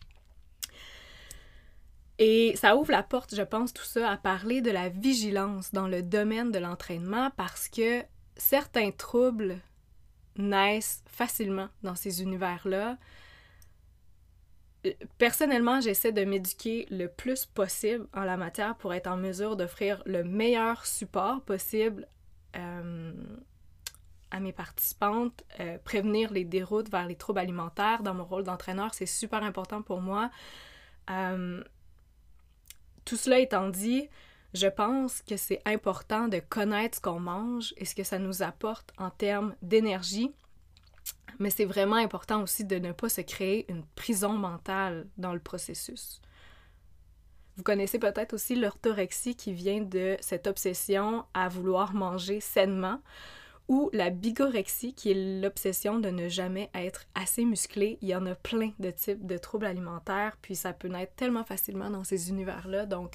Et ça ouvre la porte, je pense, tout ça, à parler de la vigilance dans le domaine de l'entraînement parce que certains troubles naissent facilement dans ces univers-là. Personnellement, j'essaie de m'éduquer le plus possible en la matière pour être en mesure d'offrir le meilleur support possible à mes participantes, prévenir les déroutes vers les troubles alimentaires. Dans mon rôle d'entraîneur, c'est super important pour moi. Tout cela étant dit, je pense que c'est important de connaître ce qu'on mange et ce que ça nous apporte en termes d'énergie. Mais c'est vraiment important aussi de ne pas se créer une prison mentale dans le processus. Vous connaissez peut-être aussi l'orthorexie qui vient de cette obsession à vouloir manger sainement ou la bigorexie qui est l'obsession de ne jamais être assez musclé. Il y en a plein de types de troubles alimentaires, puis ça peut naître tellement facilement dans ces univers-là. Donc,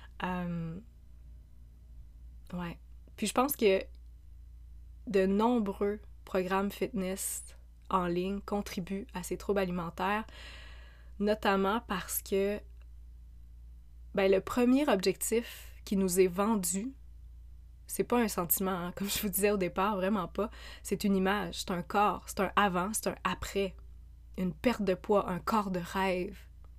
ouais. Puis je pense que de nombreux programmes fitness en ligne contribuent à ces troubles alimentaires, notamment parce que le premier objectif qui nous est vendu, c'est pas un sentiment, hein, comme je vous disais au départ, vraiment pas. C'est une image, c'est un corps, c'est un avant, c'est un après. Une perte de poids, un corps de rêve.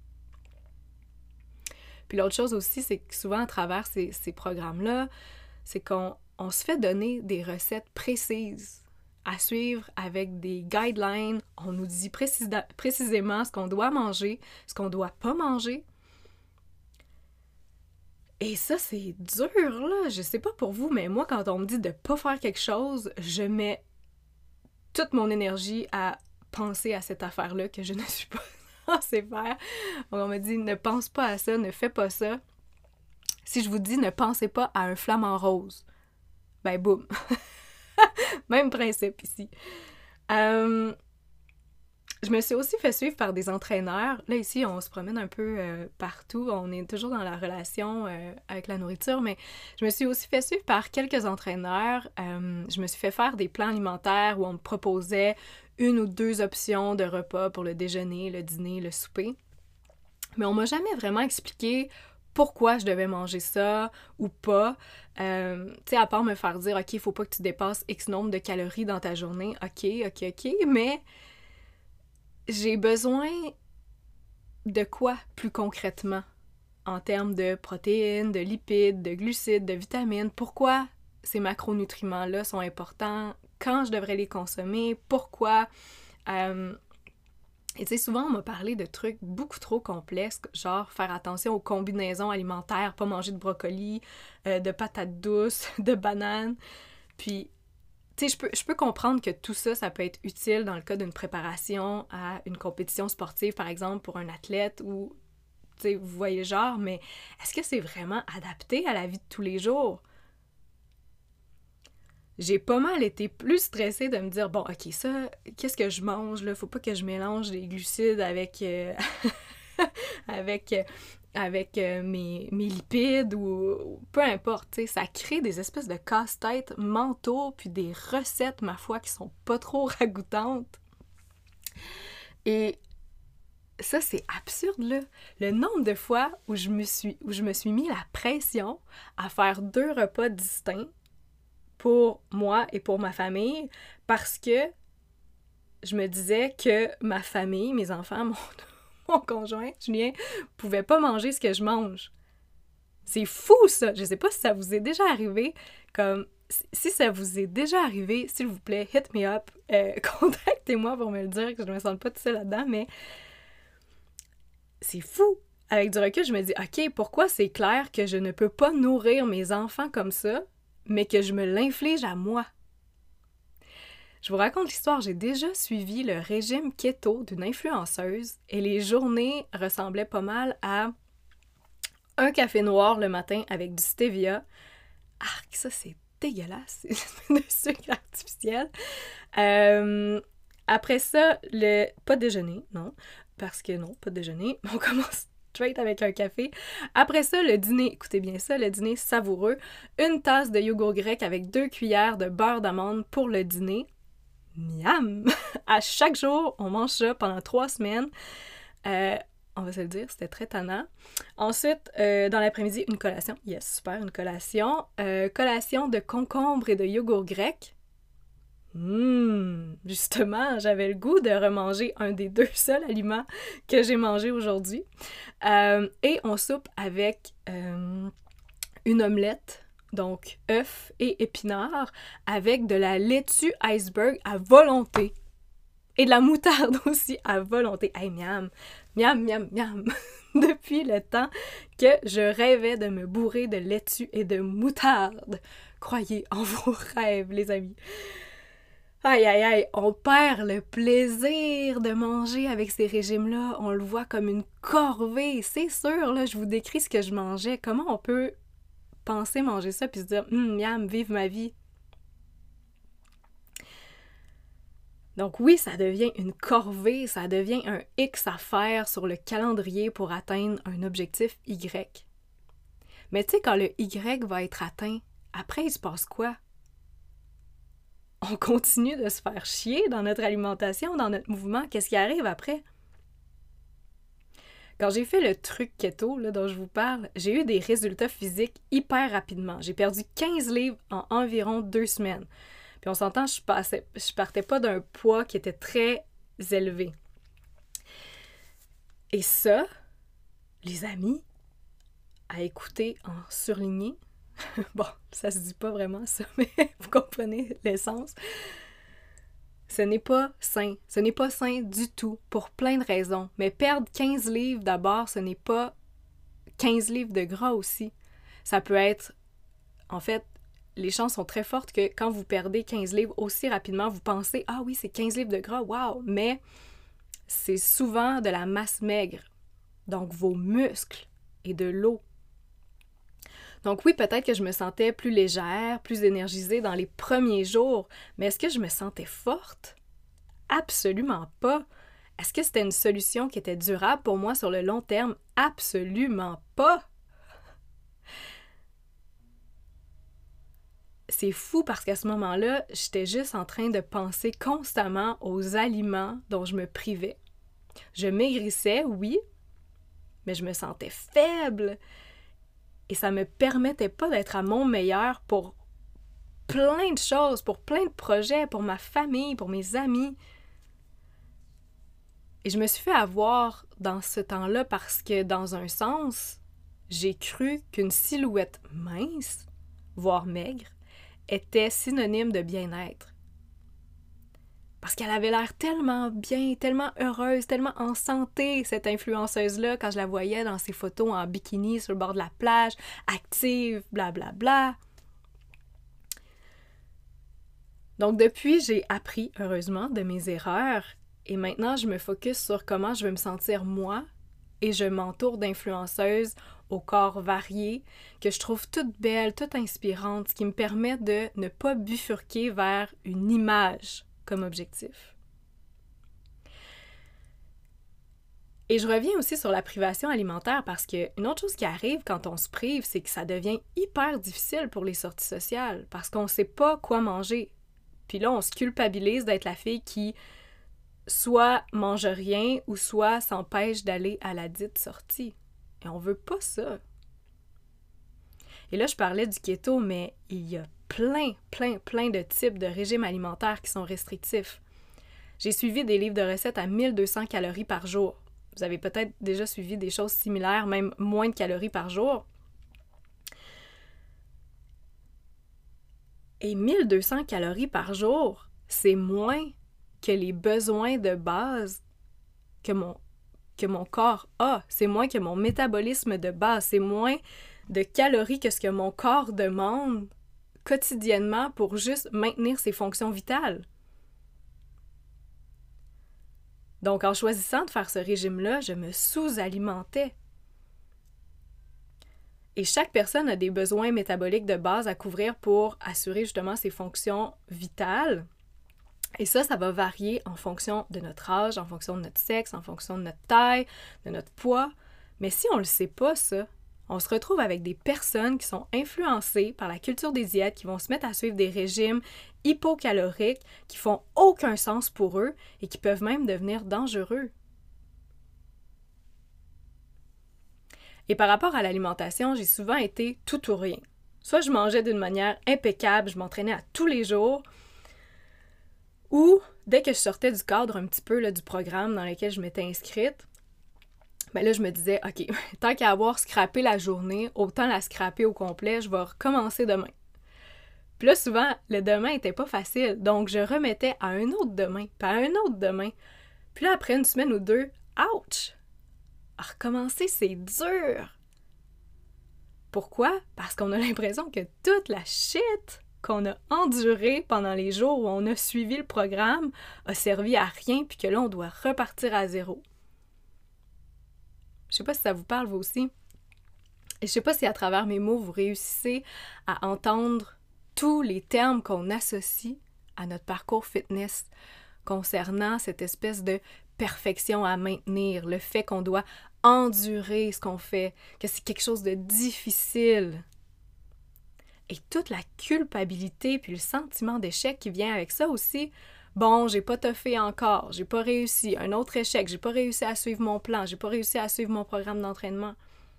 Puis l'autre chose aussi, c'est que souvent à travers ces programmes-là, c'est qu'on se fait donner des recettes précises à suivre avec des guidelines. On nous dit précisément ce qu'on doit manger, ce qu'on doit pas manger. Et ça, c'est dur, là. Je sais pas pour vous, mais moi, quand on me dit de pas faire quelque chose, je mets toute mon énergie à penser à cette affaire-là que je ne suis pas censée faire. On me dit, ne pense pas à ça, ne fais pas ça. Si je vous dis, ne pensez pas à un flamant rose, boum! Même principe ici. Je me suis aussi fait suivre par des entraîneurs. Là, ici, on se promène un peu partout. On est toujours dans la relation avec la nourriture, mais je me suis aussi fait suivre par quelques entraîneurs. Je me suis fait faire des plans alimentaires où on me proposait 1 ou 2 options de repas pour le déjeuner, le dîner, le souper. Mais on m'a jamais vraiment expliqué pourquoi je devais manger ça ou pas. Tu sais, à part me faire dire « OK, il faut pas que tu dépasses X nombre de calories dans ta journée. » OK, mais j'ai besoin de quoi plus concrètement en termes de protéines, de lipides, de glucides, de vitamines? Pourquoi ces macronutriments-là sont importants? Quand je devrais les consommer? Pourquoi? Et tu sais, souvent, on m'a parlé de trucs beaucoup trop complexes, genre faire attention aux combinaisons alimentaires, pas manger de brocoli, de patates douces, de bananes. Puis, tu sais, je peux comprendre que tout ça, ça peut être utile dans le cas d'une préparation à une compétition sportive, par exemple, pour un athlète ou, tu sais, vous voyez le genre, mais est-ce que c'est vraiment adapté à la vie de tous les jours? J'ai pas mal été plus stressée de me dire, bon, OK, ça, qu'est-ce que je mange, là? Faut pas que je mélange les glucides avec, avec mes lipides ou peu importe, tu sais. Ça crée des espèces de casse-tête mentaux puis des recettes, ma foi, qui sont pas trop ragoûtantes. Et ça, c'est absurde, là. Le nombre de fois où je me suis mis la pression à faire 2 repas distincts pour moi et pour ma famille parce que je me disais que ma famille, mes enfants, mon conjoint, Julien, pouvait pas manger ce que je mange. C'est fou, ça! Je sais pas si ça vous est déjà arrivé. Comme, si ça vous est déjà arrivé, s'il vous plaît, hit me up. Contactez-moi pour me le dire, que je me sente pas tout seul là-dedans, mais c'est fou! Avec du recul, je me dis, OK, pourquoi c'est clair que je ne peux pas nourrir mes enfants comme ça, mais que je me l'inflige à moi? Je vous raconte l'histoire, j'ai déjà suivi le régime keto d'une influenceuse et les journées ressemblaient pas mal à un café noir le matin avec du stevia. Arc, ça c'est dégueulasse, c'est de sucre artificiel. Après ça, pas déjeuner, non, parce que non, pas déjeuner, on commence straight avec un café. Après ça, le dîner, écoutez bien ça, le dîner savoureux, 1 tasse de yogourt grec avec 2 cuillères de beurre d'amande pour le dîner. Miam! À chaque jour, on mange ça pendant 3 semaines. On va se le dire, c'était très tannant. Ensuite, dans l'après-midi, une collation. Yes, super, une collation. Collation de concombre et de yogourt grec. Justement, j'avais le goût de remanger un des 2 seuls aliments que j'ai mangé aujourd'hui. Et on soupe avec une omelette, donc œufs et épinards, avec de la laitue iceberg à volonté. Et de la moutarde aussi à volonté. Hey, miam! Miam, miam, miam! Depuis le temps que je rêvais de me bourrer de laitue et de moutarde. Croyez en vos rêves, les amis. Aïe, aïe, aïe, on perd le plaisir de manger avec ces régimes-là. On le voit comme une corvée. C'est sûr, là, je vous décris ce que je mangeais. Comment on peut penser manger ça puis se dire « miam, vive ma vie ». Donc oui, ça devient une corvée, ça devient un X à faire sur le calendrier pour atteindre un objectif Y. Mais tu sais, quand le Y va être atteint, après, il se passe quoi? On continue de se faire chier dans notre alimentation, dans notre mouvement. Qu'est-ce qui arrive après? Quand j'ai fait le truc keto là, dont je vous parle, j'ai eu des résultats physiques hyper rapidement. J'ai perdu 15 livres en environ 2 semaines. Puis on s'entend, je partais pas d'un poids qui était très élevé. Et ça, les amis, à écouter en surligné, bon, ça se dit pas vraiment ça, mais vous comprenez l'essence. Ce n'est pas sain. Ce n'est pas sain du tout, pour plein de raisons. Mais perdre 15 livres d'abord, ce n'est pas 15 livres de gras aussi. Ça peut être, en fait, les chances sont très fortes que quand vous perdez 15 livres aussi rapidement, vous pensez « Ah oui, c'est 15 livres de gras, wow! » Mais c'est souvent de la masse maigre, donc vos muscles et de l'eau. Donc oui, peut-être que je me sentais plus légère, plus énergisée dans les premiers jours, mais est-ce que je me sentais forte? Absolument pas. Est-ce que c'était une solution qui était durable pour moi sur le long terme? Absolument pas. C'est fou parce qu'à ce moment-là, j'étais juste en train de penser constamment aux aliments dont je me privais. Je maigrissais, oui, mais je me sentais faible et ça me permettait pas d'être à mon meilleur pour plein de choses, pour plein de projets, pour ma famille, pour mes amis. Et je me suis fait avoir dans ce temps-là parce que, dans un sens, j'ai cru qu'une silhouette mince, voire maigre, était synonyme de bien-être. Parce qu'elle avait l'air tellement bien, tellement heureuse, tellement en santé, cette influenceuse-là, quand je la voyais dans ses photos en bikini sur le bord de la plage, active, blablabla. Donc depuis, j'ai appris, heureusement, de mes erreurs et maintenant, je me focus sur comment je veux me sentir moi et je m'entoure d'influenceuses au corps varié que je trouve toutes belles, toutes inspirantes, ce qui me permet de ne pas bifurquer vers une image comme objectif. Et je reviens aussi sur la privation alimentaire parce qu'une autre chose qui arrive quand on se prive, c'est que ça devient hyper difficile pour les sorties sociales parce qu'on ne sait pas quoi manger. Puis là, on se culpabilise d'être la fille qui soit mange rien ou soit s'empêche d'aller à la dite sortie. Et on veut pas ça. Et là, je parlais du keto, mais il y a plein de types de régimes alimentaires qui sont restrictifs. J'ai suivi des livres de recettes à 1200 calories par jour. Vous avez peut-être déjà suivi des choses similaires, même moins de calories par jour. Et 1200 calories par jour, c'est moins que les besoins de base que mon corps a. C'est moins que mon métabolisme de base. C'est moins de calories que ce que mon corps demande quotidiennement pour juste maintenir ses fonctions vitales. Donc, en choisissant de faire ce régime-là, je me sous-alimentais. Et chaque personne a des besoins métaboliques de base à couvrir pour assurer justement ses fonctions vitales. Et ça va varier en fonction de notre âge, en fonction de notre sexe, en fonction de notre taille, de notre poids. Mais si on ne le sait pas, ça, on se retrouve avec des personnes qui sont influencées par la culture des diètes, qui vont se mettre à suivre des régimes hypocaloriques qui font aucun sens pour eux et qui peuvent même devenir dangereux. Et par rapport à l'alimentation, j'ai souvent été tout ou rien. Soit je mangeais d'une manière impeccable, je m'entraînais à tous les jours, ou dès que je sortais du cadre un petit peu là, du programme dans lequel je m'étais inscrite, ben là, je me disais, OK, tant qu'à avoir scrappé la journée, autant la scraper au complet, je vais recommencer demain. Puis là, souvent, le demain n'était pas facile, donc je remettais à un autre demain, puis à un autre demain. Puis là, après une semaine ou deux, ouch! À recommencer, c'est dur! Pourquoi? Parce qu'on a l'impression que toute la shit qu'on a endurée pendant les jours où on a suivi le programme a servi à rien, puis que là, on doit repartir à zéro. Je sais pas si ça vous parle, vous aussi. Et je sais pas si à travers mes mots, vous réussissez à entendre tous les termes qu'on associe à notre parcours fitness concernant cette espèce de perfection à maintenir, le fait qu'on doit endurer ce qu'on fait, que c'est quelque chose de difficile. Et toute la culpabilité puis le sentiment d'échec qui vient avec ça aussi. Bon, j'ai pas toffé encore, j'ai pas réussi, un autre échec, j'ai pas réussi à suivre mon plan, j'ai pas réussi à suivre mon programme d'entraînement.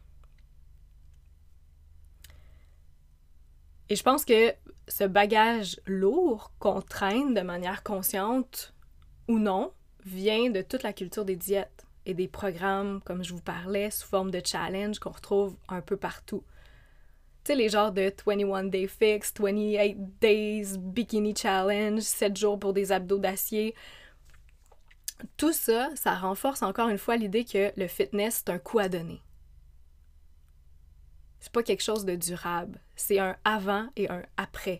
Et je pense que ce bagage lourd qu'on traîne de manière consciente ou non vient de toute la culture des diètes et des programmes, comme je vous parlais, sous forme de challenge qu'on retrouve un peu partout. Tu sais, les genres de 21 Day Fix, 28 Days Bikini Challenge, 7 jours pour des abdos d'acier. Tout ça, ça renforce encore une fois l'idée que le fitness, c'est un coup à donner. C'est pas quelque chose de durable. C'est un avant et un après.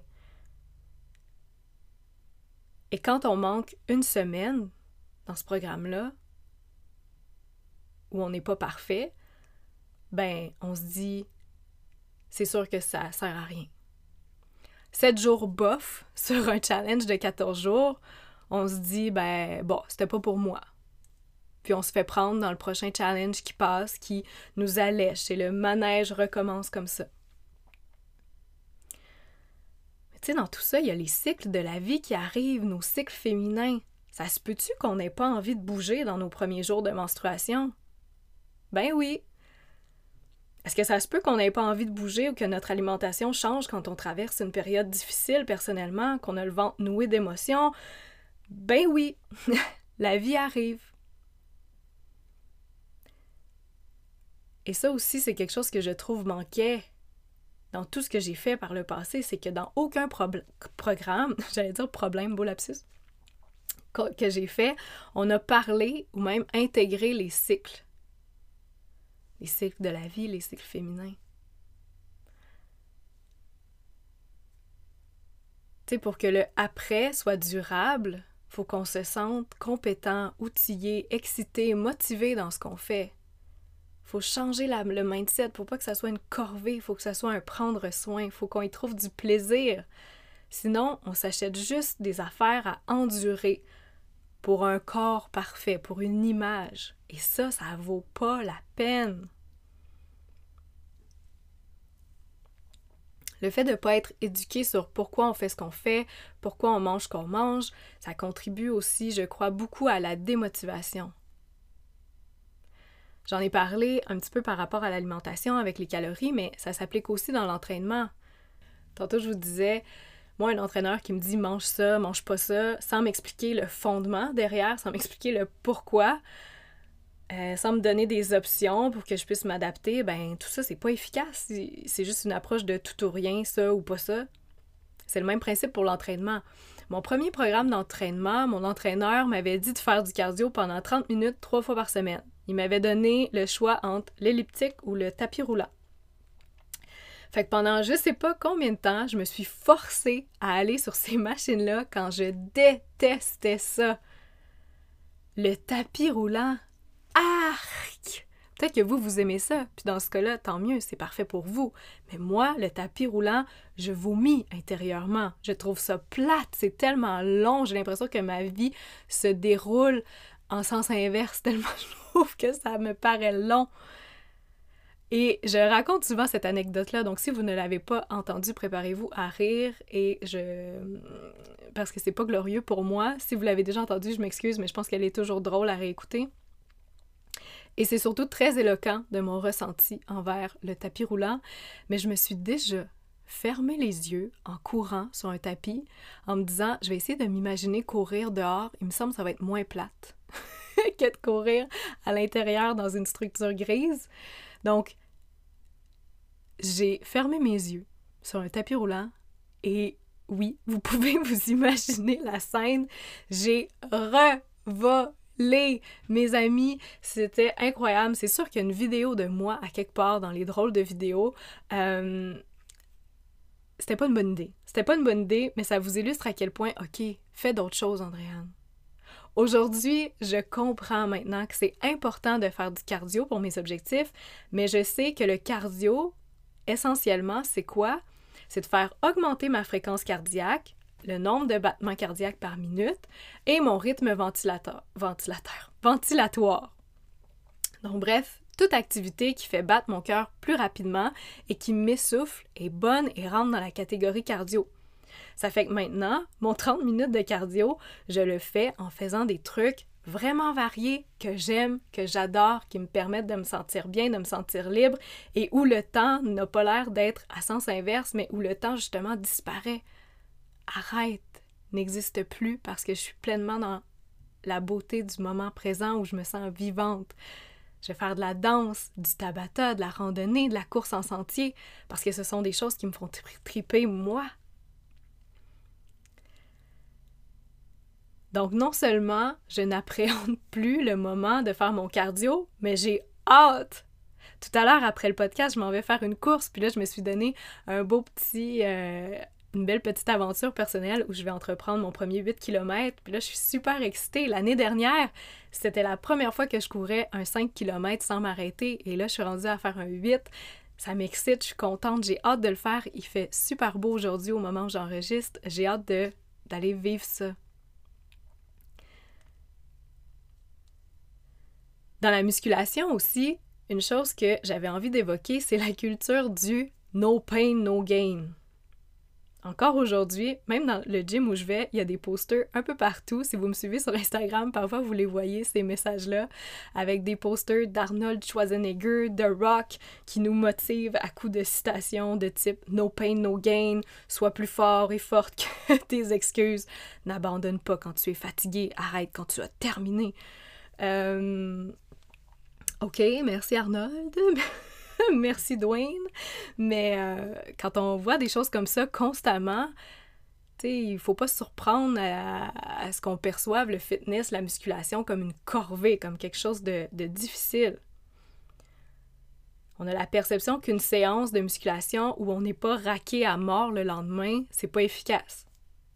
Et quand on manque une semaine dans ce programme-là, où on n'est pas parfait, ben, on se dit, c'est sûr que ça sert à rien. 7 jours bof sur un challenge de 14 jours, on se dit, ben bon, c'était pas pour moi. Puis on se fait prendre dans le prochain challenge qui passe, qui nous allège. Et le manège recommence comme ça. Mais tu sais, dans tout ça, il y a les cycles de la vie qui arrivent, nos cycles féminins. Ça se peut-tu qu'on n'ait pas envie de bouger dans nos premiers jours de menstruation? Ben oui! Est-ce que ça se peut qu'on n'ait pas envie de bouger ou que notre alimentation change quand on traverse une période difficile personnellement, qu'on a le ventre noué d'émotions? Ben oui! La vie arrive. Et ça aussi, c'est quelque chose que je trouve manquait dans tout ce que j'ai fait par le passé, c'est que dans aucun programme, j'allais dire problème, beau lapsus, que j'ai fait, on a parlé ou même intégré les cycles. Les cycles de la vie, les cycles féminins. Tu sais, pour que le après soit durable, il faut qu'on se sente compétent, outillé, excité, motivé dans ce qu'on fait. Il faut changer le mindset pour pas que ça soit une corvée, il faut que ça soit un prendre soin, il faut qu'on y trouve du plaisir. Sinon, on s'achète juste des affaires à endurer pour un corps parfait, pour une image. Et ça vaut pas la peine. Le fait de ne pas être éduqué sur pourquoi on fait ce qu'on fait, pourquoi on mange ce qu'on mange, ça contribue aussi, je crois, beaucoup à la démotivation. J'en ai parlé un petit peu par rapport à l'alimentation avec les calories, mais ça s'applique aussi dans l'entraînement. Tantôt, je vous disais, moi, un entraîneur qui me dit « mange ça, mange pas ça », sans m'expliquer le fondement derrière, sans m'expliquer le pourquoi, sans me donner des options pour que je puisse m'adapter, ben tout ça, c'est pas efficace. C'est juste une approche de tout ou rien, ça ou pas ça. C'est le même principe pour l'entraînement. Mon premier programme d'entraînement, mon entraîneur m'avait dit de faire du cardio pendant 30 minutes, 3 fois par semaine. Il m'avait donné le choix entre l'elliptique ou le tapis roulant. Fait que pendant je sais pas combien de temps, je me suis forcée à aller sur ces machines-là quand je détestais ça. Le tapis roulant, arc! Peut-être que vous aimez ça, puis dans ce cas-là, tant mieux, c'est parfait pour vous. Mais moi, le tapis roulant, je vomis intérieurement. Je trouve ça plate, c'est tellement long, j'ai l'impression que ma vie se déroule en sens inverse, tellement je trouve que ça me paraît long. Et je raconte souvent cette anecdote-là, donc si vous ne l'avez pas entendue, préparez-vous à rire, parce que c'est pas glorieux pour moi. Si vous l'avez déjà entendue, je m'excuse, mais je pense qu'elle est toujours drôle à réécouter. Et c'est surtout très éloquent de mon ressenti envers le tapis roulant, mais je me suis déjà fermé les yeux en courant sur un tapis, en me disant, je vais essayer de m'imaginer courir dehors, il me semble que ça va être moins plate que de courir à l'intérieur dans une structure grise. Donc, j'ai fermé mes yeux sur un tapis roulant et oui, vous pouvez vous imaginer la scène. J'ai revolé, mes amis. C'était incroyable. C'est sûr qu'il y a une vidéo de moi à quelque part dans les drôles de vidéos. C'était pas une bonne idée. C'était pas une bonne idée, mais ça vous illustre à quel point, OK, fais d'autres choses, Andréane. Aujourd'hui, je comprends maintenant que c'est important de faire du cardio pour mes objectifs, mais je sais que le cardio, essentiellement, c'est quoi? C'est de faire augmenter ma fréquence cardiaque, le nombre de battements cardiaques par minute et mon rythme ventilatoire. Donc bref, toute activité qui fait battre mon cœur plus rapidement et qui m'essouffle est bonne et rentre dans la catégorie cardio. Ça fait que maintenant, mon 30 minutes de cardio, je le fais en faisant des trucs vraiment variés que j'aime, que j'adore, qui me permettent de me sentir bien, de me sentir libre et où le temps n'a pas l'air d'être à sens inverse, mais où le temps justement disparaît. Arrête, n'existe plus parce que je suis pleinement dans la beauté du moment présent où je me sens vivante. Je vais faire de la danse, du tabata, de la randonnée, de la course en sentier parce que ce sont des choses qui me font triper moi. Donc, non seulement je n'appréhende plus le moment de faire mon cardio, mais j'ai hâte! Tout à l'heure, après le podcast, je m'en vais faire une course, puis là, je me suis donné une belle petite aventure personnelle où je vais entreprendre mon premier 8 km. Puis là, je suis super excitée. L'année dernière, c'était la première fois que je courais un 5 km sans m'arrêter. Et là, je suis rendue à faire un 8. Ça m'excite, je suis contente, j'ai hâte de le faire. Il fait super beau aujourd'hui au moment où j'enregistre. J'ai hâte d'aller vivre ça. Dans la musculation aussi, une chose que j'avais envie d'évoquer, c'est la culture du no pain, no gain. Encore aujourd'hui, même dans le gym où je vais, il y a des posters un peu partout. Si vous me suivez sur Instagram, parfois vous les voyez, ces messages-là, avec des posters d'Arnold Schwarzenegger, The Rock, qui nous motivent à coups de citations de type « No pain, no gain »,« Sois plus fort et forte que tes excuses »,« N'abandonne pas quand tu es fatigué, arrête quand tu as terminé ». OK, merci Arnold. Merci Dwayne. Mais quand on voit des choses comme ça constamment, tu sais, il faut pas se surprendre à ce qu'on perçoive le fitness, la musculation comme une corvée, comme quelque chose de difficile. On a la perception qu'une séance de musculation où on n'est pas raqué à mort le lendemain, c'est pas efficace.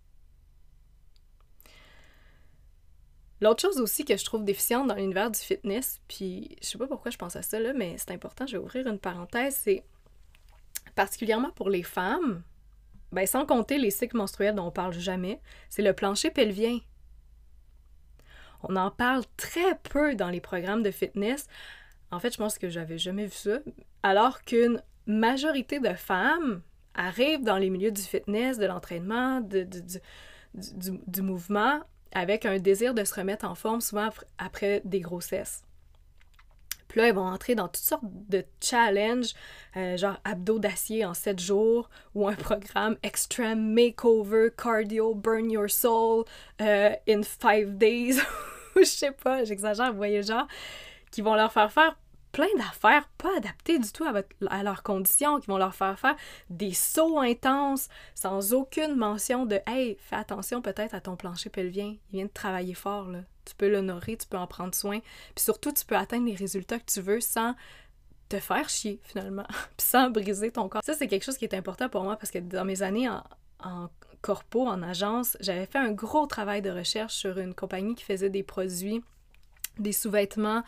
L'autre chose aussi que je trouve déficiente dans l'univers du fitness, puis je sais pas pourquoi je pense à ça là, mais c'est important, je vais ouvrir une parenthèse, c'est particulièrement pour les femmes, ben sans compter les cycles menstruels dont on parle jamais, c'est le plancher pelvien. On en parle très peu dans les programmes de fitness. En fait, je pense que j'avais jamais vu ça, alors qu'une majorité de femmes arrivent dans les milieux du fitness, de l'entraînement, du mouvement, avec un désir de se remettre en forme, souvent après des grossesses. Puis là, ils vont entrer dans toutes sortes de challenges, genre abdos d'acier en 7 jours, ou un programme Extreme Makeover Cardio Burn Your Soul in 5 days, ou je sais pas, j'exagère, vous voyez le genre, qui vont leur faire plein d'affaires pas adaptées du tout à leurs conditions, qui vont leur faire des sauts intenses sans aucune mention de « Hey, fais attention peut-être à ton plancher pelvien, il vient de travailler fort, là. Tu peux l'honorer, tu peux en prendre soin. » Puis surtout, tu peux atteindre les résultats que tu veux sans te faire chier, finalement, puis sans briser ton corps. Ça, c'est quelque chose qui est important pour moi parce que dans mes années en corpo, en agence, j'avais fait un gros travail de recherche sur une compagnie qui faisait des produits, des sous-vêtements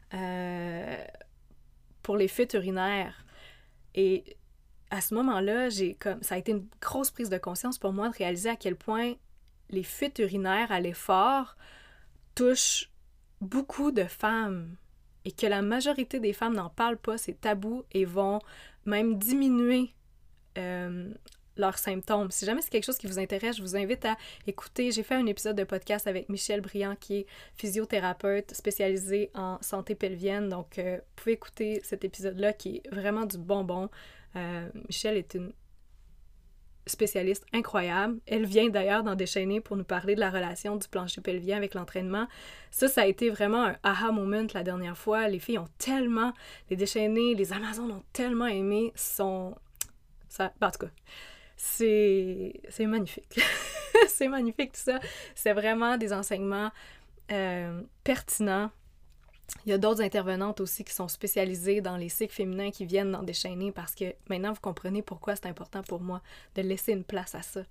pour les fuites urinaires. Et à ce moment-là, ça a été une grosse prise de conscience pour moi de réaliser à quel point les fuites urinaires à l'effort touchent beaucoup de femmes et que la majorité des femmes n'en parlent pas, c'est tabou et vont même diminuer leurs symptômes. Si jamais c'est quelque chose qui vous intéresse, je vous invite à écouter. J'ai fait un épisode de podcast avec Michel Briand, qui est physiothérapeute spécialisé en santé pelvienne. Donc, vous pouvez écouter cet épisode-là qui est vraiment du bonbon. Michel est une spécialiste incroyable. Elle vient d'ailleurs d'en déchaîner pour nous parler de la relation du plancher pelvien avec l'entraînement. Ça a été vraiment un aha moment la dernière fois. Les filles ont tellement, les déchaînés, les Amazones ont tellement aimé en tout cas, c'est magnifique. C'est magnifique tout ça. C'est vraiment des enseignements pertinents. Il y a d'autres intervenantes aussi qui sont spécialisées dans les cycles féminins qui viennent d'en déchaîner parce que maintenant vous comprenez pourquoi c'est important pour moi de laisser une place à ça.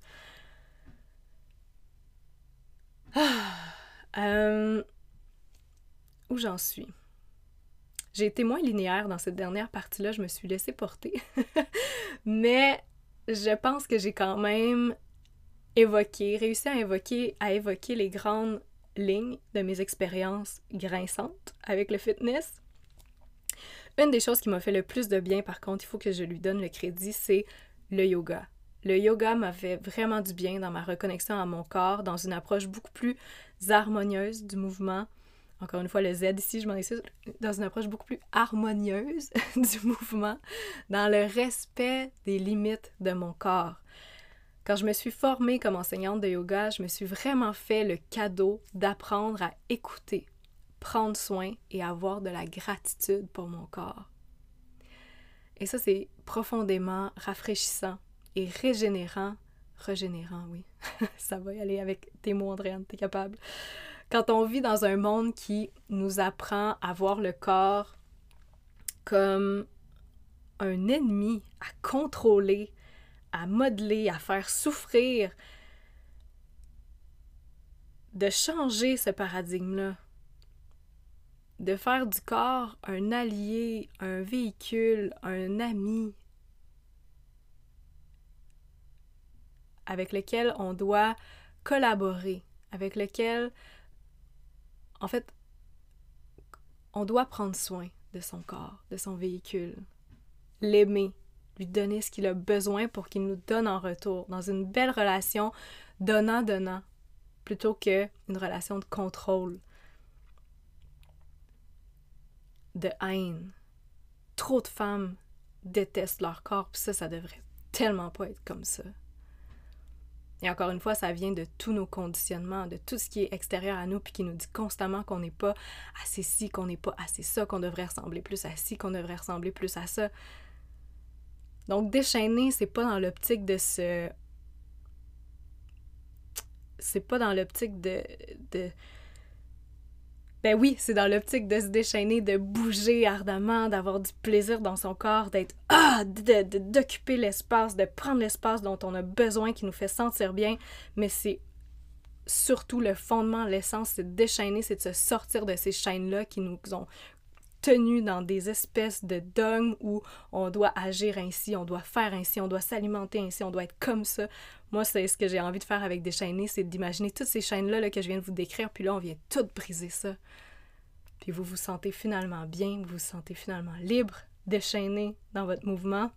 Où j'en suis? J'ai été moins linéaire dans cette dernière partie-là, je me suis laissée porter. Mais je pense que j'ai quand même réussi à évoquer les grandes lignes de mes expériences grinçantes avec le fitness. Une des choses qui m'a fait le plus de bien, par contre, il faut que je lui donne le crédit, c'est le yoga. Le yoga m'a fait vraiment du bien dans ma reconnexion à mon corps, dans une approche beaucoup plus harmonieuse du mouvement. Encore une fois, le Z ici, je m'en excuse, dans une approche beaucoup plus harmonieuse du mouvement, dans le respect des limites de mon corps. Quand je me suis formée comme enseignante de yoga, je me suis vraiment fait le cadeau d'apprendre à écouter, prendre soin et avoir de la gratitude pour mon corps. Et ça, c'est profondément rafraîchissant et régénérant, oui, ça va y aller avec tes mots, Andréane, t'es capable. Quand on vit dans un monde qui nous apprend à voir le corps comme un ennemi à contrôler, à modeler, à faire souffrir, de changer ce paradigme-là, de faire du corps un allié, un véhicule, un ami avec lequel on doit collaborer, avec lequel, en fait, on doit prendre soin de son corps, de son véhicule, l'aimer, lui donner ce qu'il a besoin pour qu'il nous donne en retour, dans une belle relation donnant-donnant, plutôt qu'une relation de contrôle, de haine. Trop de femmes détestent leur corps, puis ça devrait tellement pas être comme ça. Et encore une fois, ça vient de tous nos conditionnements, de tout ce qui est extérieur à nous, puis qui nous dit constamment qu'on n'est pas assez ci, qu'on n'est pas assez ça, qu'on devrait ressembler plus à ci, qu'on devrait ressembler plus à ça. Donc, déchaîner, c'est pas dans l'optique de se... C'est pas dans l'optique de... Ben oui, c'est dans l'optique de se déchaîner, de bouger ardemment, d'avoir du plaisir dans son corps, d'être d'occuper l'espace, de prendre l'espace dont on a besoin, qui nous fait sentir bien, mais c'est surtout le fondement, l'essence, c'est de déchaîner, c'est de se sortir de ces chaînes-là qui nous ont tenus dans des espèces de dogmes où on doit agir ainsi, on doit faire ainsi, on doit s'alimenter ainsi, on doit être comme ça. Moi, c'est ce que j'ai envie de faire avec Déchaîner, c'est d'imaginer toutes ces chaînes-là que je viens de vous décrire, puis là, on vient tout briser ça. Puis vous vous sentez finalement bien, vous vous sentez finalement libre, déchaîné dans votre mouvement.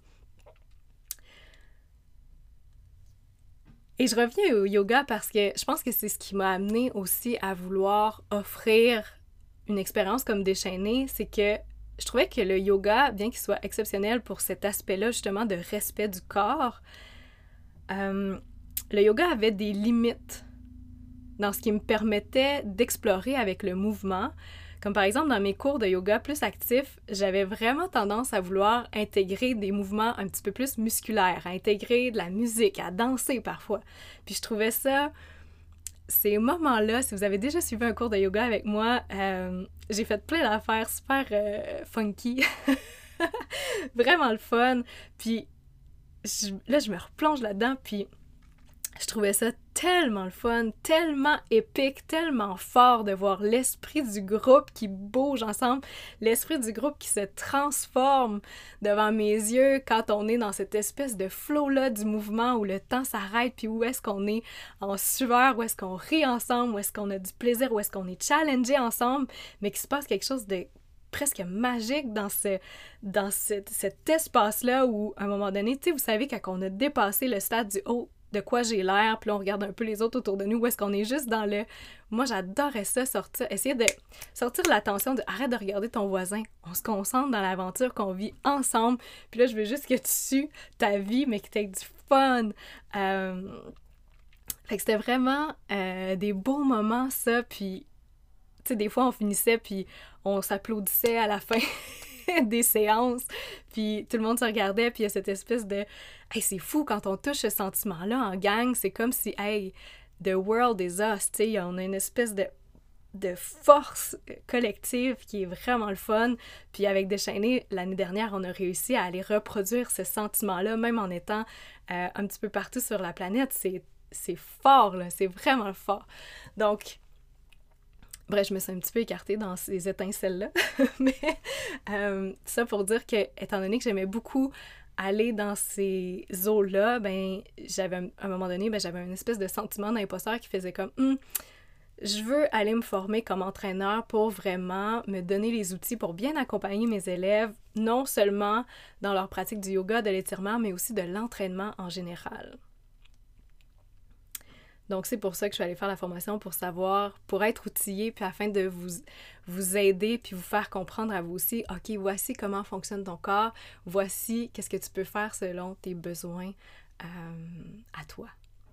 Et je reviens au yoga parce que je pense que c'est ce qui m'a amené aussi à vouloir offrir une expérience comme Déchaîner, c'est que je trouvais que le yoga, bien qu'il soit exceptionnel pour cet aspect-là justement de respect du corps, le yoga avait des limites dans ce qui me permettait d'explorer avec le mouvement. Comme par exemple, dans mes cours de yoga plus actifs, j'avais vraiment tendance à vouloir intégrer des mouvements un petit peu plus musculaires, à intégrer de la musique, à danser parfois. Puis je trouvais ça... Ces moments-là, si vous avez déjà suivi un cours de yoga avec moi, j'ai fait plein d'affaires super funky. Vraiment le fun. Puis là, je me replonge là-dedans, puis je trouvais ça tellement le fun, tellement épique, tellement fort de voir l'esprit du groupe qui bouge ensemble, l'esprit du groupe qui se transforme devant mes yeux quand on est dans cette espèce de flow-là du mouvement où le temps s'arrête, puis où est-ce qu'on est en sueur, où est-ce qu'on rit ensemble, où est-ce qu'on a du plaisir, où est-ce qu'on est challengé ensemble, mais qu'il se passe quelque chose de presque magique dans cet espace-là où, à un moment donné, tu sais, vous savez, quand on a dépassé le stade du « oh, de quoi j'ai l'air », puis là, on regarde un peu les autres autour de nous, où est-ce qu'on est juste dans le... Moi, j'adorais ça, essayer de sortir l'attention de « arrête de regarder ton voisin, on se concentre dans l'aventure qu'on vit ensemble, puis là, je veux juste que tu sues ta vie, mais que tu aies du fun. » Fait que c'était vraiment des beaux moments, ça, puis tu sais, des fois, on finissait, puis on s'applaudissait à la fin des séances, puis tout le monde se regardait, puis il y a cette espèce de « hey, c'est fou quand on touche ce sentiment-là en gang, c'est comme si, hey, the world is us », tu sais, on a une espèce de force collective qui est vraiment le fun. Puis avec Déchaîner, l'année dernière, on a réussi à aller reproduire ce sentiment-là, même en étant un petit peu partout sur la planète. C'est fort, là, c'est vraiment fort. Donc, bref, je me suis un petit peu écartée dans ces étincelles-là, mais ça pour dire que, étant donné que j'aimais beaucoup aller dans ces eaux-là, ben j'avais, à un moment donné, j'avais une espèce de sentiment d'imposteur qui faisait comme je veux aller me former comme entraîneur pour vraiment me donner les outils pour bien accompagner mes élèves, non seulement dans leur pratique du yoga, de l'étirement, mais aussi de l'entraînement en général. Donc, c'est pour ça que je suis allée faire la formation, pour savoir, pour être outillée, puis afin de vous aider, puis vous faire comprendre à vous aussi, OK, voici comment fonctionne ton corps, voici qu'est-ce que tu peux faire selon tes besoins à toi.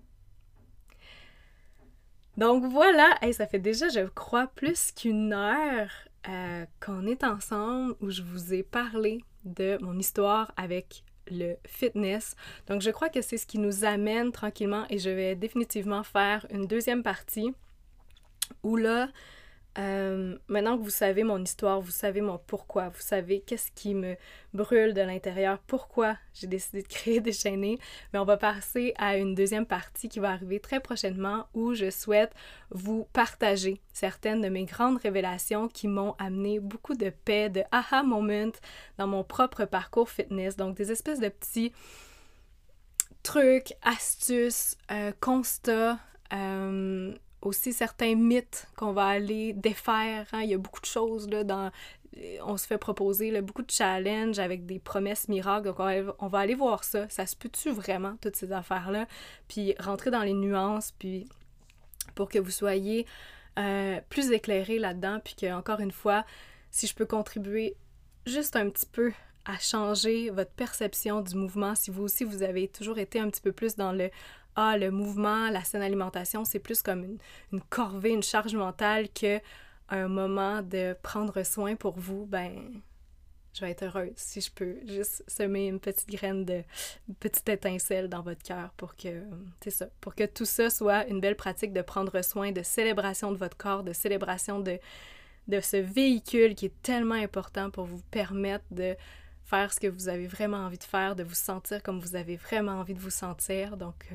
Donc voilà, hey, ça fait déjà, je crois, plus qu'une heure qu'on est ensemble, où je vous ai parlé de mon histoire avec le fitness. Donc, je crois que c'est ce qui nous amène tranquillement, et je vais définitivement faire une deuxième partie où là, maintenant que vous savez mon histoire, vous savez mon pourquoi, vous savez qu'est-ce qui me brûle de l'intérieur, pourquoi j'ai décidé de créer Déchaîner, mais on va passer à une deuxième partie qui va arriver très prochainement où je souhaite vous partager certaines de mes grandes révélations qui m'ont amené beaucoup de paix, de aha moment dans mon propre parcours fitness. Donc des espèces de petits trucs, astuces, constats, aussi certains mythes qu'on va aller défaire. Hein? Il y a beaucoup de choses là, on se fait proposer là, beaucoup de challenges avec des promesses miracles. Donc, on va aller voir ça. Ça se peut-tu vraiment, toutes ces affaires-là? Puis rentrer dans les nuances, puis pour que vous soyez plus éclairés là-dedans, puis que, encore une fois, si je peux contribuer juste un petit peu à changer votre perception du mouvement, si vous aussi, vous avez toujours été un petit peu plus dans le mouvement, la saine alimentation, c'est plus comme une corvée, une charge mentale que un moment de prendre soin pour vous, je vais être heureuse si je peux juste semer une petite graine une petite étincelle dans votre cœur pour que, c'est ça, pour que tout ça soit une belle pratique de prendre soin, de célébration de votre corps, de célébration de ce véhicule qui est tellement important pour vous permettre de faire ce que vous avez vraiment envie de faire, de vous sentir comme vous avez vraiment envie de vous sentir. Donc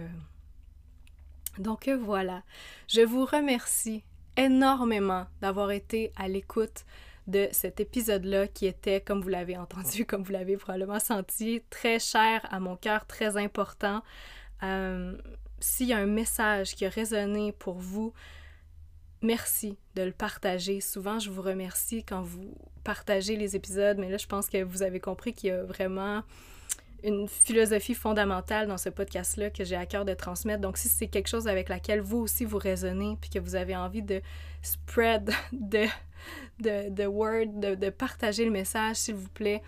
voilà, je vous remercie énormément d'avoir été à l'écoute de cet épisode-là qui était, comme vous l'avez entendu, comme vous l'avez probablement senti, très cher à mon cœur, très important. S'il y a un message qui a résonné pour vous, merci de le partager. Souvent, je vous remercie quand vous partagez les épisodes, mais là, je pense que vous avez compris qu'il y a vraiment une philosophie fondamentale dans ce podcast-là que j'ai à cœur de transmettre. Donc, si c'est quelque chose avec laquelle vous aussi vous résonnez, puis que vous avez envie de spread de word, de partager le message, s'il vous plaît,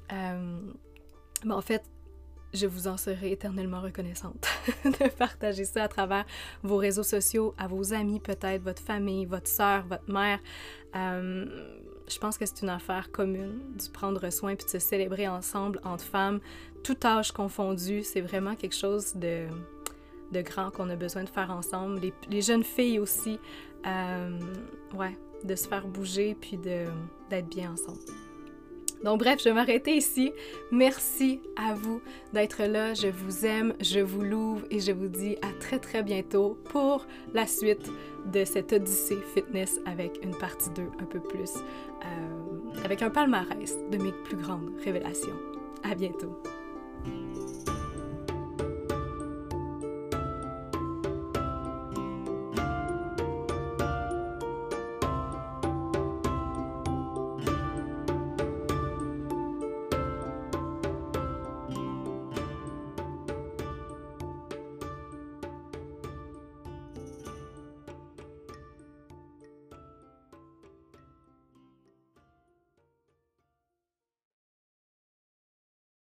en fait, je vous en serai éternellement reconnaissante de partager ça à travers vos réseaux sociaux, à vos amis peut-être, votre famille, votre sœur, votre mère. Je pense que c'est une affaire commune, du prendre soin puis de se célébrer ensemble entre femmes, tout âge confondu. C'est vraiment quelque chose de grand qu'on a besoin de faire ensemble. Les jeunes filles aussi, de se faire bouger puis d'être bien ensemble. Donc bref, je vais m'arrêter ici. Merci à vous d'être là. Je vous aime, je vous louve et je vous dis à très très bientôt pour la suite de cette Odyssée Fitness avec une partie 2 un peu plus, avec un palmarès de mes plus grandes révélations. À bientôt!